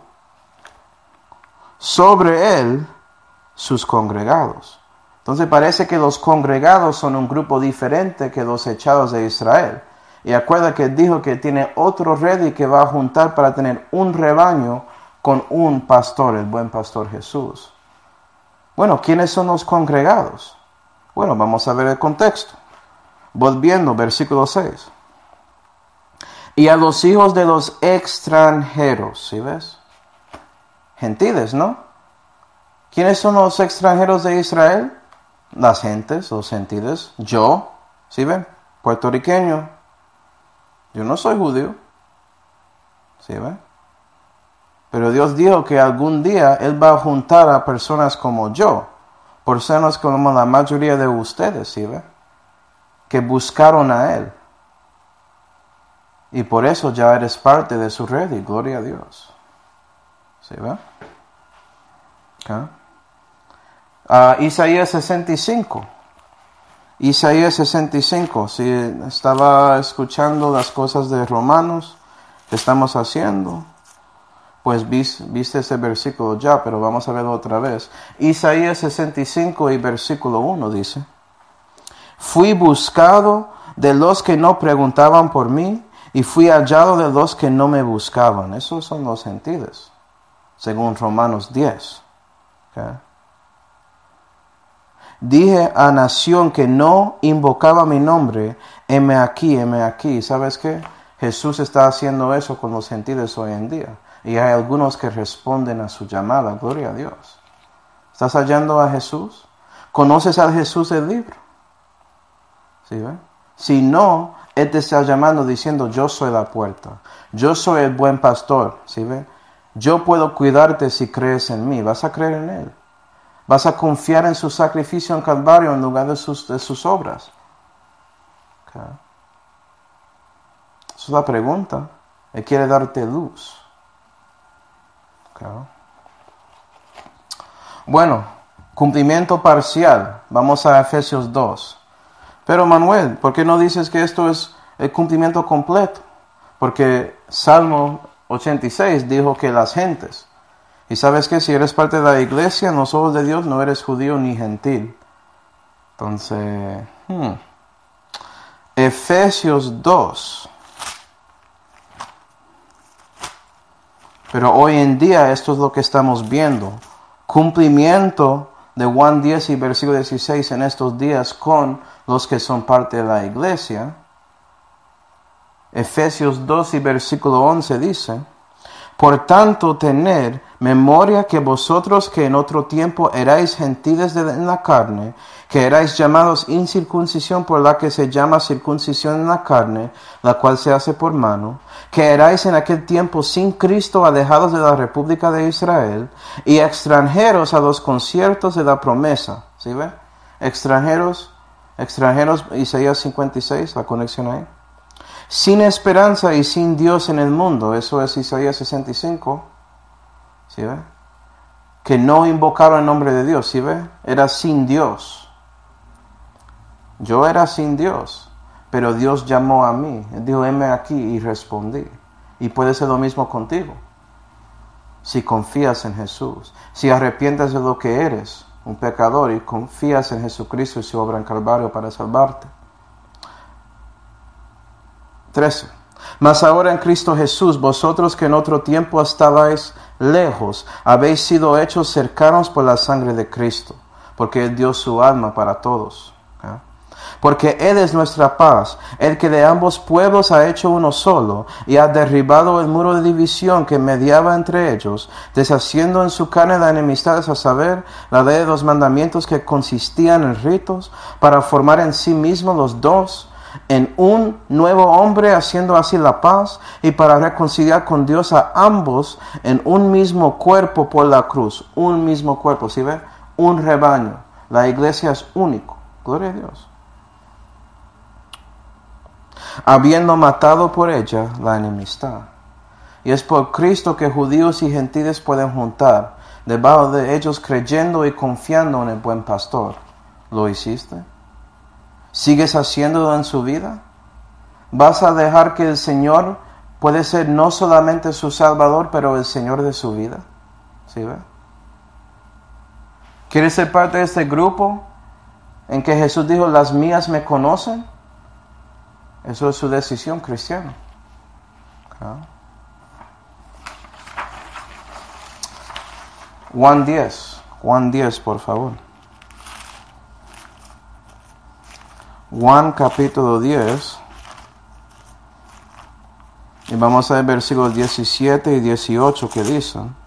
sobre él sus congregados. Entonces parece que los congregados son un grupo diferente que los echados de Israel. Y acuerda que dijo que tiene otro rey que va a juntar para tener un rebaño con un pastor, el buen pastor Jesús. Bueno, ¿quiénes son los congregados? Bueno, vamos a ver el contexto. Volviendo, versículo seis. Y a los hijos de los extranjeros, ¿sí ves? Gentiles, ¿no? ¿Quiénes son los extranjeros de Israel? Las gentes, los gentiles. Yo, ¿sí ven? Puertorriqueño. Yo no soy judío. ¿Sí ven? Pero Dios dijo que algún día Él va a juntar a personas como yo. Personas como la mayoría de ustedes, ¿sí ven? Que buscaron a Él. Y por eso ya eres parte de su red y gloria a Dios. ¿Sí ven? Okay. Uh, Isaías sesenta y cinco. Isaías sesenta y cinco. Si estaba escuchando las cosas de Romanos que estamos haciendo, pues viste, viste ese versículo ya, pero vamos a verlo otra vez. Isaías sesenta y cinco y versículo uno dice: Fui buscado de los que no preguntaban por mí, y fui hallado de los que no me buscaban. Esos son los gentiles, según Romanos diez. Okay. Dije a nación que no invocaba mi nombre, heme aquí, heme aquí. ¿Sabes qué? Jesús está haciendo eso con los gentiles hoy en día. Y hay algunos que responden a su llamada. Gloria a Dios. ¿Estás hallando a Jesús? ¿Conoces al Jesús del libro? ¿Sí ve? Si no, Él te está llamando diciendo, yo soy la puerta. Yo soy el buen pastor. ¿Sí ve? Yo puedo cuidarte si crees en mí. ¿Vas a creer en Él? ¿Vas a confiar en su sacrificio en Calvario en lugar de sus, de sus obras? Okay. Esa es la pregunta. Él quiere darte luz. Okay. Bueno, cumplimiento parcial. Vamos a Efesios dos. Pero Manuel, ¿por qué no dices que esto es el cumplimiento completo? Porque Salmo ochenta y seis dijo que las gentes. Y sabes que si eres parte de la iglesia, en los ojos de Dios no eres judío ni gentil. Entonces, hmm. Efesios dos. Pero hoy en día esto es lo que estamos viendo. Cumplimiento de Juan diez y versículo dieciséis en estos días con los que son parte de la iglesia. Efesios dos y versículo once dice: Por tanto, tened memoria que vosotros que en otro tiempo erais gentiles de, en la carne, que erais llamados incircuncisión por la que se llama circuncisión en la carne, la cual se hace por mano, que erais en aquel tiempo sin Cristo, alejados de la república de Israel, y extranjeros a los conciertos de la promesa. ¿Sí ve? Extranjeros, extranjeros, Isaías cincuenta y seis, la conexión ahí. Sin esperanza y sin Dios en el mundo. Eso es Isaías sesenta y cinco. ¿Sí ve? Que no invocaron el nombre de Dios. ¿Sí ve? Era sin Dios. Yo era sin Dios. Pero Dios llamó a mí. Él dijo, heme aquí, y respondí. Y puede ser lo mismo contigo. Si confías en Jesús. Si arrepientes de lo que eres, un pecador, y confías en Jesucristo y su obra en Calvario para salvarte. trece. Mas ahora en Cristo Jesús, vosotros que en otro tiempo estabais lejos, habéis sido hechos cercanos por la sangre de Cristo, porque Él dio su alma para todos. ¿Eh? Porque Él es nuestra paz, el que de ambos pueblos ha hecho uno solo, y ha derribado el muro de división que mediaba entre ellos, deshaciendo en su carne la enemistad, a saber, la ley de los mandamientos que consistían en ritos, para formar en sí mismos los dos en un nuevo hombre, haciendo así la paz, y para reconciliar con Dios a ambos en un mismo cuerpo por la cruz. Un mismo cuerpo, ¿sí ve? Un rebaño. La iglesia es único. Gloria a Dios. Habiendo matado por ella la enemistad. Y es por Cristo que judíos y gentiles pueden juntar debajo de ellos, creyendo y confiando en el buen pastor. ¿Lo hiciste? ¿Sigues haciéndolo en su vida? ¿Vas a dejar que el Señor puede ser no solamente su Salvador, pero el Señor de su vida? ¿Sí ve? ¿Quieres ser parte de este grupo en que Jesús dijo, las mías me conocen? Eso es su decisión, cristiano. ¿Ah? Juan diez. Juan diez, por favor. Juan capítulo diez. Y vamos a ver versículos diecisiete y dieciocho que dicen.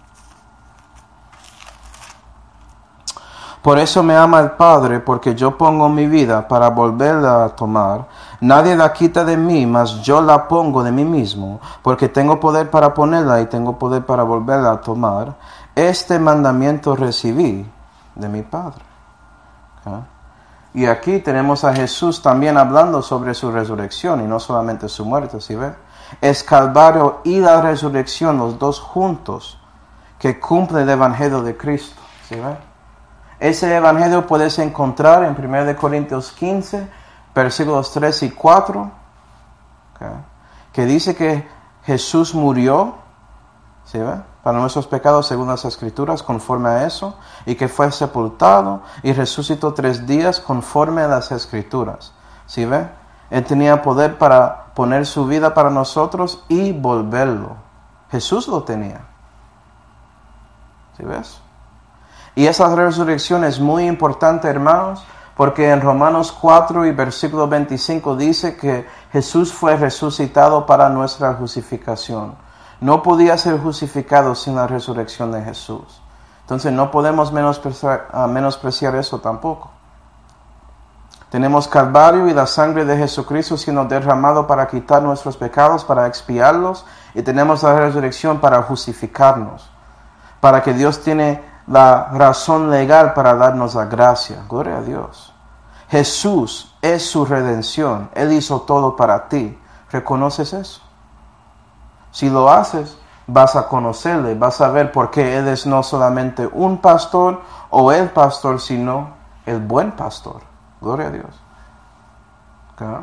Por eso me ama el Padre, porque yo pongo mi vida para volverla a tomar. Nadie la quita de mí, mas yo la pongo de mí mismo, porque tengo poder para ponerla y tengo poder para volverla a tomar. Este mandamiento recibí de mi Padre. ¿Okay? Y aquí tenemos a Jesús también hablando sobre su resurrección y no solamente su muerte, ¿sí ve? Es Calvario y la resurrección, los dos juntos, que cumple el Evangelio de Cristo, ¿sí ve? Ese evangelio puedes encontrar en primera Corintios quince, versículos tres y cuatro, okay, que dice que Jesús murió, ¿sí ve? Para nuestros pecados según las Escrituras, conforme a eso, y que fue sepultado y resucitó tres días conforme a las Escrituras, ¿sí ve? Él tenía poder para poner su vida para nosotros y volverlo. Jesús lo tenía. ¿Sí ves? Y esa resurrección es muy importante, hermanos, porque en Romanos cuatro y versículo veinticinco dice que Jesús fue resucitado para nuestra justificación. No podía ser justificado sin la resurrección de Jesús. Entonces no podemos menospreciar, uh, menospreciar eso tampoco. Tenemos Calvario y la sangre de Jesucristo siendo derramado para quitar nuestros pecados, para expiarlos, y tenemos la resurrección para justificarnos, para que Dios tiene la razón legal para darnos la gracia. Gloria a Dios. Jesús es su redención. Él hizo todo para ti. ¿Reconoces eso? Si lo haces, vas a conocerle, vas a ver por qué Él es no solamente un pastor o el pastor, sino el buen pastor. Gloria a Dios. ¿Okay?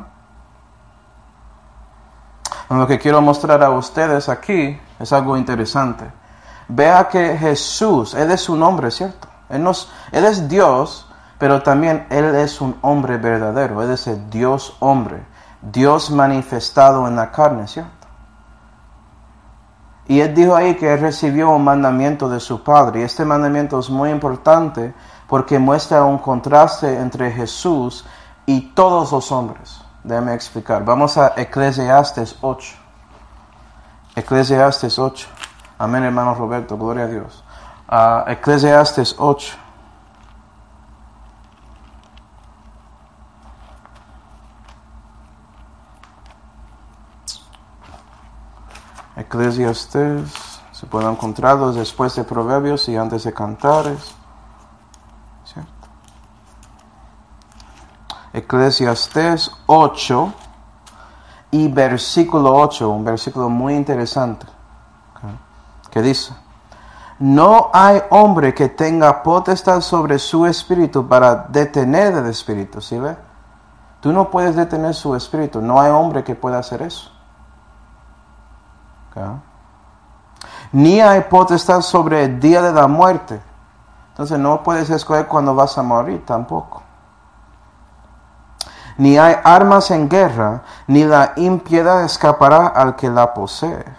Lo que quiero mostrar a ustedes aquí es algo interesante. Vea que Jesús, Él es un hombre, ¿cierto? Él, nos, él es Dios, pero también Él es un hombre verdadero. Él es el Dios hombre, Dios manifestado en la carne, ¿cierto? Y Él dijo ahí que Él recibió un mandamiento de su Padre. Y este mandamiento es muy importante porque muestra un contraste entre Jesús y todos los hombres. Déjame explicar. Vamos a Eclesiastes ocho. Eclesiastes ocho. Amén, hermano Roberto, gloria a Dios. Uh, Eclesiastes ocho. Eclesiastes, se pueden encontrarlos después de Proverbios y antes de Cantares. ¿Cierto? Eclesiastes ocho y versículo ocho, un versículo muy interesante. Que dice, no hay hombre que tenga potestad sobre su espíritu para detener el espíritu, ¿sí ve? Tú no puedes detener su espíritu, no hay hombre que pueda hacer eso. ¿Okay? Ni hay potestad sobre el día de la muerte. Entonces no puedes escoger cuándo vas a morir tampoco. Ni hay armas en guerra, ni la impiedad escapará al que la posee.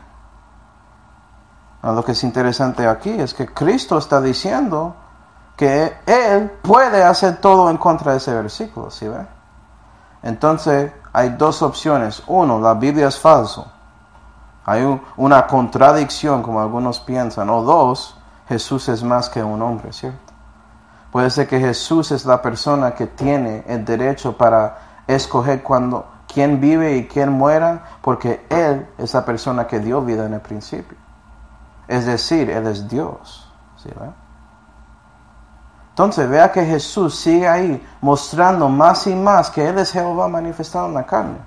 Lo que es interesante aquí es que Cristo está diciendo que Él puede hacer todo en contra de ese versículo, ¿sí ve? Entonces hay dos opciones. Uno, la Biblia es falso. Hay un, una contradicción, como algunos piensan. O dos, Jesús es más que un hombre, ¿cierto? Puede ser que Jesús es la persona que tiene el derecho para escoger cuando, quién vive y quién muera, porque Él es la persona que dio vida en el principio. Es decir, Él es Dios. ¿Sí, ¿verdad? Entonces vea que Jesús sigue ahí mostrando más y más que Él es Jehová manifestado en la carne.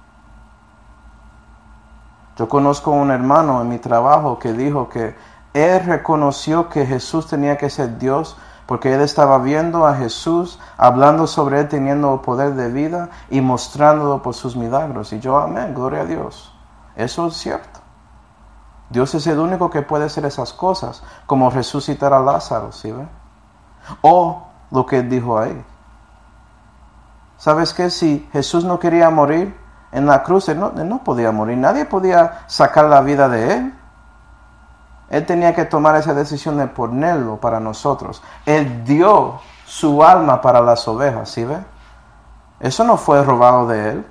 Yo conozco a un hermano en mi trabajo que dijo que él reconoció que Jesús tenía que ser Dios porque él estaba viendo a Jesús, hablando sobre él, teniendo poder de vida y mostrándolo por sus milagros. Y yo, amén, gloria a Dios. Eso es cierto. Dios es el único que puede hacer esas cosas, como resucitar a Lázaro, ¿sí ve? O lo que él dijo ahí. ¿Sabes qué? Si Jesús no quería morir en la cruz, él no, él no podía morir. Nadie podía sacar la vida de él. Él tenía que tomar esa decisión de ponerlo para nosotros. Él dio su alma para las ovejas, ¿sí ve? Eso no fue robado de él.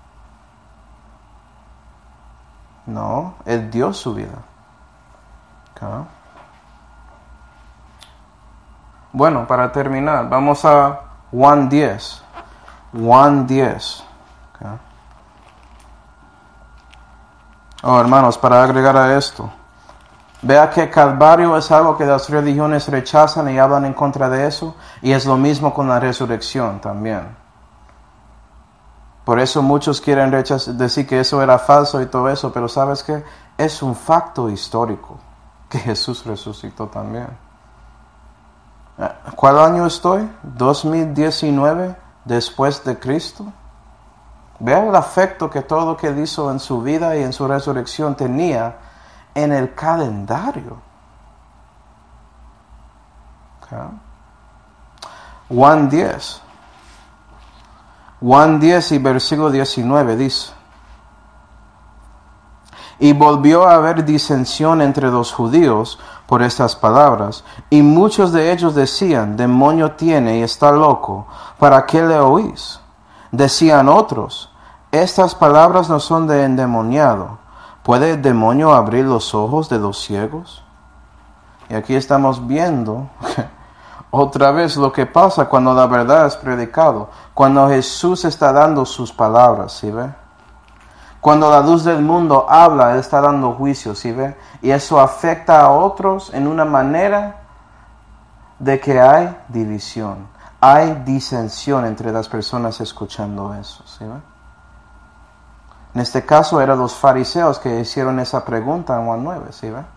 No, él dio su vida. ¿Okay? Bueno, para terminar, vamos a Juan diez. Juan diez. ¿Okay? Oh, hermanos, para agregar a esto, vea que Calvario es algo que las religiones rechazan y hablan en contra de eso, y es lo mismo con la resurrección también. Por eso muchos quieren rechazar, decir que eso era falso y todo eso, pero ¿sabes qué? Es un facto histórico que Jesús resucitó también. ¿Cuál año estoy? dos mil diecinueve después de Cristo. Vea el afecto que todo lo que él hizo en su vida y en su resurrección tenía en el calendario. Okay. Juan diez. Juan diez y versículo diecinueve dice: Y volvió a haber disensión entre los judíos por estas palabras, y muchos de ellos decían: Demonio tiene y está loco, ¿para qué le oís? Decían otros: Estas palabras no son de endemoniado. ¿Puede el demonio abrir los ojos de los ciegos? Y aquí estamos viendo otra vez lo que pasa cuando la verdad es predicado. Cuando Jesús está dando sus palabras, ¿sí ve? Cuando la luz del mundo habla, Él está dando juicio, ¿sí ve? Y eso afecta a otros en una manera de que hay división. Hay disensión entre las personas escuchando eso, ¿sí ve? En este caso eran los fariseos que hicieron esa pregunta en Juan nueve, ¿sí ve?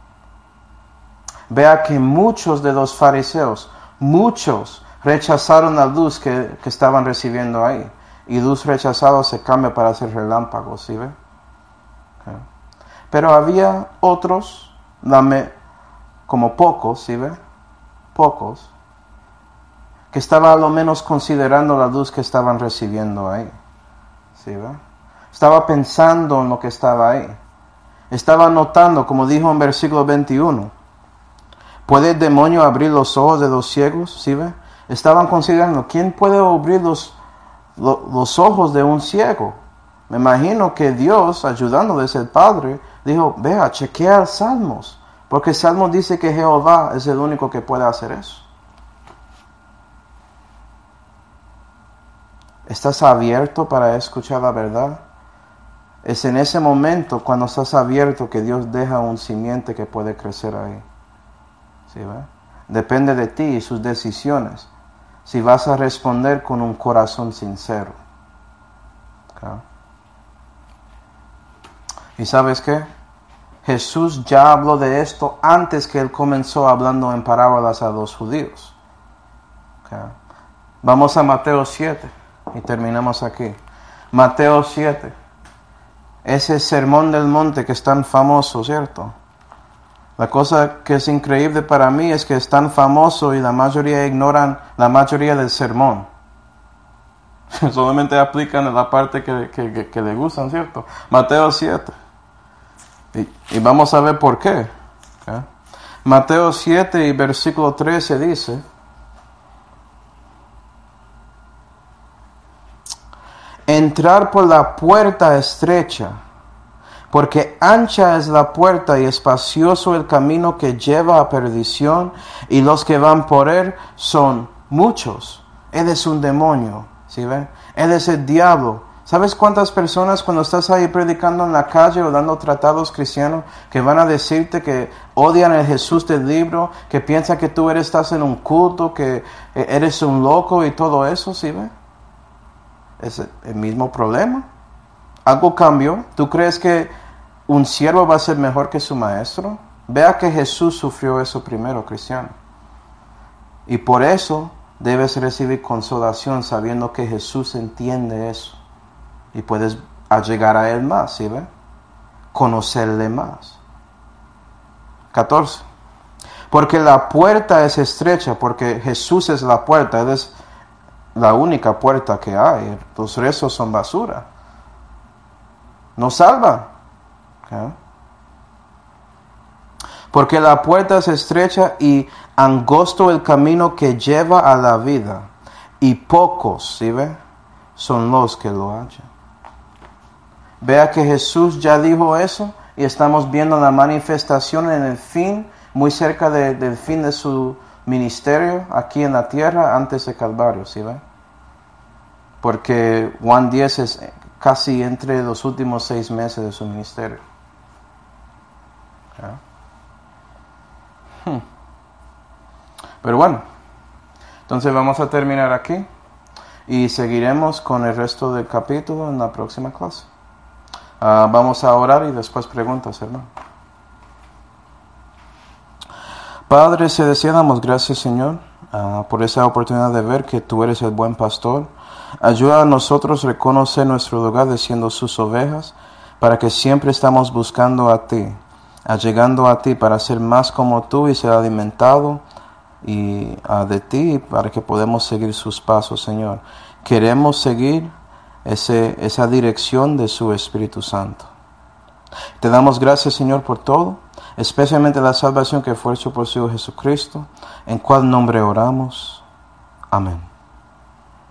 Vea que muchos de los fariseos, muchos rechazaron la luz que, que estaban recibiendo ahí. Y luz rechazada se cambia para ser relámpago, ¿sí ve? Okay. Pero había otros, dame, como pocos, ¿sí ve? Pocos, que estaban a lo menos considerando la luz que estaban recibiendo ahí, ¿sí ve? Estaba pensando en lo que estaba ahí. Estaba notando, como dijo en versículo veintiuno, ¿puede el demonio abrir los ojos de los ciegos? ¿Sí ve? Estaban considerando, ¿quién puede abrir los, los, los ojos de un ciego? Me imagino que Dios, ayudándoles el Padre, dijo, vea, chequea el Salmos, porque el Salmo dice que Jehová es el único que puede hacer eso. ¿Estás abierto para escuchar la verdad? Es en ese momento, cuando estás abierto, que Dios deja un simiente que puede crecer ahí. ¿Sí ve? Depende de ti y sus decisiones. Si vas a responder con un corazón sincero. ¿Okay? ¿Y sabes qué? Jesús ya habló de esto antes que Él comenzó hablando en parábolas a los judíos. ¿Okay? Vamos a Mateo siete y terminamos aquí. Mateo siete. Ese sermón del monte que es tan famoso, ¿cierto? La cosa que es increíble para mí es que es tan famoso y la mayoría ignoran la mayoría del sermón. Solamente aplican la parte que, que, que, que le gustan, ¿cierto? Mateo siete. Y, y vamos a ver por qué. ¿Okay? Mateo siete y versículo trece dice: entrar por la puerta estrecha, porque ancha es la puerta y espacioso el camino que lleva a perdición, y los que van por él son muchos. Él es un demonio, ¿sí ven? Él es el diablo. ¿Sabes cuántas personas cuando estás ahí predicando en la calle o dando tratados cristianos que van a decirte que odian el Jesús del libro, que piensan que tú eres, estás en un culto, que eres un loco y todo eso, ¿sí ven? Es el mismo problema. Algo cambió. ¿Tú crees que un siervo va a ser mejor que su maestro? Vea que Jesús sufrió eso primero, cristiano. Y por eso debes recibir consolación sabiendo que Jesús entiende eso. Y puedes llegar a Él más, ¿sí ve? Conocerle más. catorce. Porque la puerta es estrecha, porque Jesús es la puerta. Él es la única puerta que hay. Los restos son basura. No salva. ¿Okay? Porque la puerta es estrecha y angosto el camino que lleva a la vida. Y pocos, ¿sí ve? Son los que lo hallan. Vea que Jesús ya dijo eso y estamos viendo la manifestación en el fin, muy cerca de, del fin de su ministerio aquí en la tierra antes de Calvario, ¿sí ve? Porque Juan diez es casi entre los últimos seis meses de su ministerio. ¿Okay? Hmm. Pero bueno, entonces vamos a terminar aquí y seguiremos con el resto del capítulo en la próxima clase. Uh, vamos a orar y después preguntas, hermano. Padre celestial, damos gracias, Señor, uh, por esa oportunidad de ver que tú eres el buen pastor. Ayuda a nosotros a reconocer nuestro lugar de siendo sus ovejas, para que siempre estamos buscando a ti, llegando a ti para ser más como tú y ser alimentado y, uh, de ti, para que podamos seguir sus pasos, Señor. Queremos seguir Ese, esa dirección de su Espíritu Santo. Te damos gracias, Señor, por todo, especialmente la salvación que fue hecha por su Hijo Jesucristo, en cual nombre oramos. Amén.